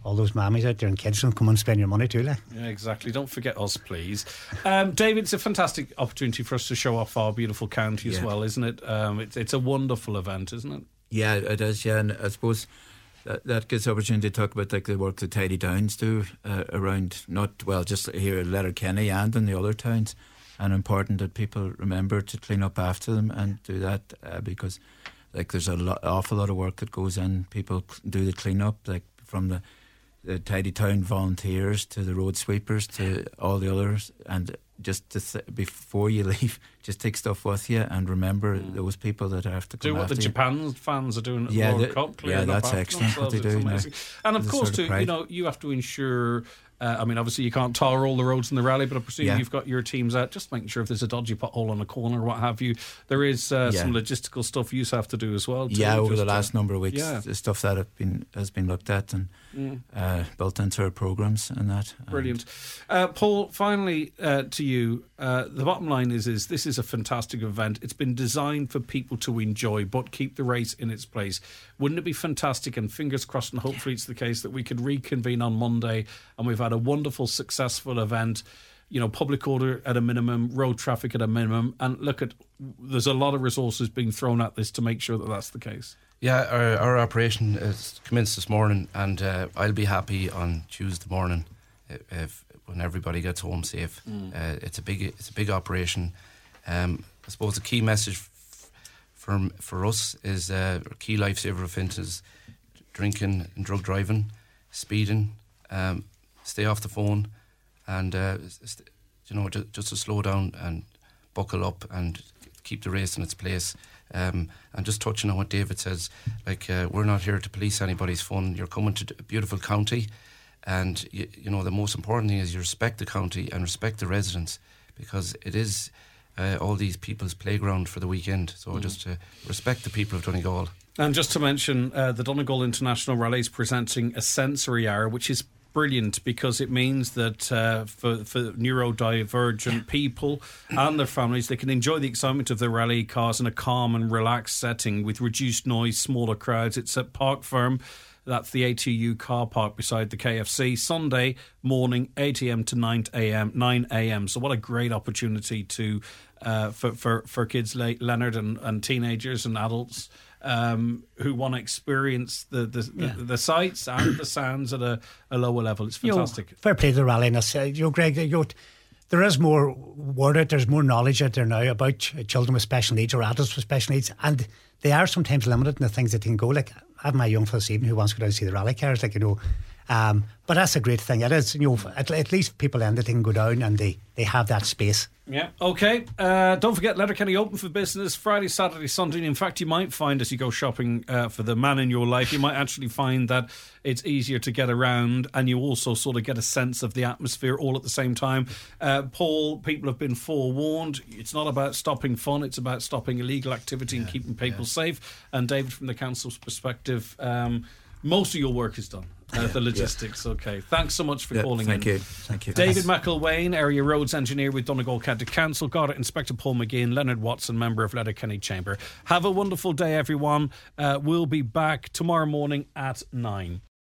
S10: all those mammies out there and kids don't come and spend your money too. Like.
S2: Yeah, exactly. Don't forget us, please. Um, David, it's a fantastic opportunity for us to show off our beautiful county as
S8: Yeah.
S2: well, isn't it? Um, it's, it's a wonderful event, isn't it?
S8: Yeah, it is. Yeah, and I suppose that, that gives the opportunity to talk about like the work that Tidy Downs do uh, around, not well just here at Letterkenny and in the other towns, and important that people remember to clean up after them and do that uh, because like there's a lot, awful lot of work that goes in. People do the clean up, like from the the Tidy Town volunteers to the road sweepers to all the others, and just to th- before you leave, just take stuff with you and remember mm. those people that have to come
S2: do what
S8: after
S2: the
S8: you.
S2: Japan fans are doing at
S8: yeah,
S2: the World
S8: the,
S2: Cup.
S8: Yeah, that's
S2: up
S8: excellent what they
S2: it's
S8: do.
S2: Amazing.
S8: Now.
S2: And of
S8: There's
S2: course,
S8: sort of
S2: too, you know, you have to ensure. Uh, I mean, obviously, you can't tar all the roads in the rally, but I presume
S8: yeah.
S2: you've got your teams out, just making sure if there's a dodgy pothole on a corner or what have you. There is uh,
S8: yeah.
S2: some logistical stuff you have to do as well. Too,
S8: yeah, over the
S2: to,
S8: last number of weeks,
S2: yeah.
S8: the stuff that have been has been looked at and
S2: mm.
S8: uh, built into our programmes and that.
S2: Brilliant. Uh, Paul, finally uh, to you, uh, the bottom line is, is this is a fantastic event. It's been designed for people to enjoy, but keep the race in its place. Wouldn't it be fantastic, and fingers crossed, and hopefully it's the case, that we could reconvene on Monday and we've had a wonderful, successful event, you know, public order at a minimum, road traffic at a minimum, and look at, there's a lot of resources being thrown at this to make sure that that's the case.
S9: Yeah, our, our operation has commenced this morning, and uh, I'll be happy on Tuesday morning if, if when everybody gets home safe. Mm. Uh, it's a big, it's a big operation. Um, I suppose the key message f- for for us is uh, our key lifesaver offences: drinking and drug driving, speeding. Um, stay off the phone, and uh, st- you know, just, just to slow down and buckle up and keep the race in its place. Um, and just touching on what David says, like uh, we're not here to police anybody's fun. You're coming to a beautiful county, and you, you know the most important thing is you respect the county and respect the residents, because it is uh, all these people's playground for the weekend. So mm. just to respect the people of Donegal. And
S2: just to mention, uh, the Donegal International Rally is presenting a sensory hour, which is brilliant because it means that uh, for, for neurodivergent people and their families, they can enjoy the excitement of the rally cars in a calm and relaxed setting with reduced noise, smaller crowds. It's at Park Firm. That's the A T U car park beside the K F C. Sunday morning, eight a.m. to nine a.m. nine a.m. So what a great opportunity to uh, for, for, for kids like Leonard and, and teenagers and adults Um, who want to experience the the, yeah. the the sights and the sounds at a, a lower level. It's fantastic. You know,
S10: fair play to the rally. And uh, you know, Greg, you know, there is more word out, there's more knowledge out there now about children with special needs or adults with special needs, and they are sometimes limited in the things that they can go. Like, I have my young fellow this evening who wants to go down and see the rally cars, like, you know. Um, but that's a great thing. It is, you know, at, at least people in that they can go down and they, they have that space.
S2: Yeah, okay. Uh, don't forget, Letterkenny open for business Friday, Saturday, Sunday. In fact, you might find as you go shopping uh, for the man in your life, you might actually find that it's easier to get around, and you also sort of get a sense of the atmosphere all at the same time. Uh, Paul, people have been forewarned. It's not about stopping fun, it's about stopping illegal activity yeah, and keeping people yeah. safe. And David, from the council's perspective, um, most of your work is done. Uh, the logistics, yeah. okay. Thanks so much for
S8: yeah,
S2: calling
S8: thank
S2: in.
S8: you. Thank you.
S2: David McIlwain, Area Roads Engineer with Donegal County Council, Garda Inspector Paul McGinn, Leonard Watson, Member of Letterkenny Chamber. Have a wonderful day, everyone. Uh, we'll be back tomorrow morning at nine.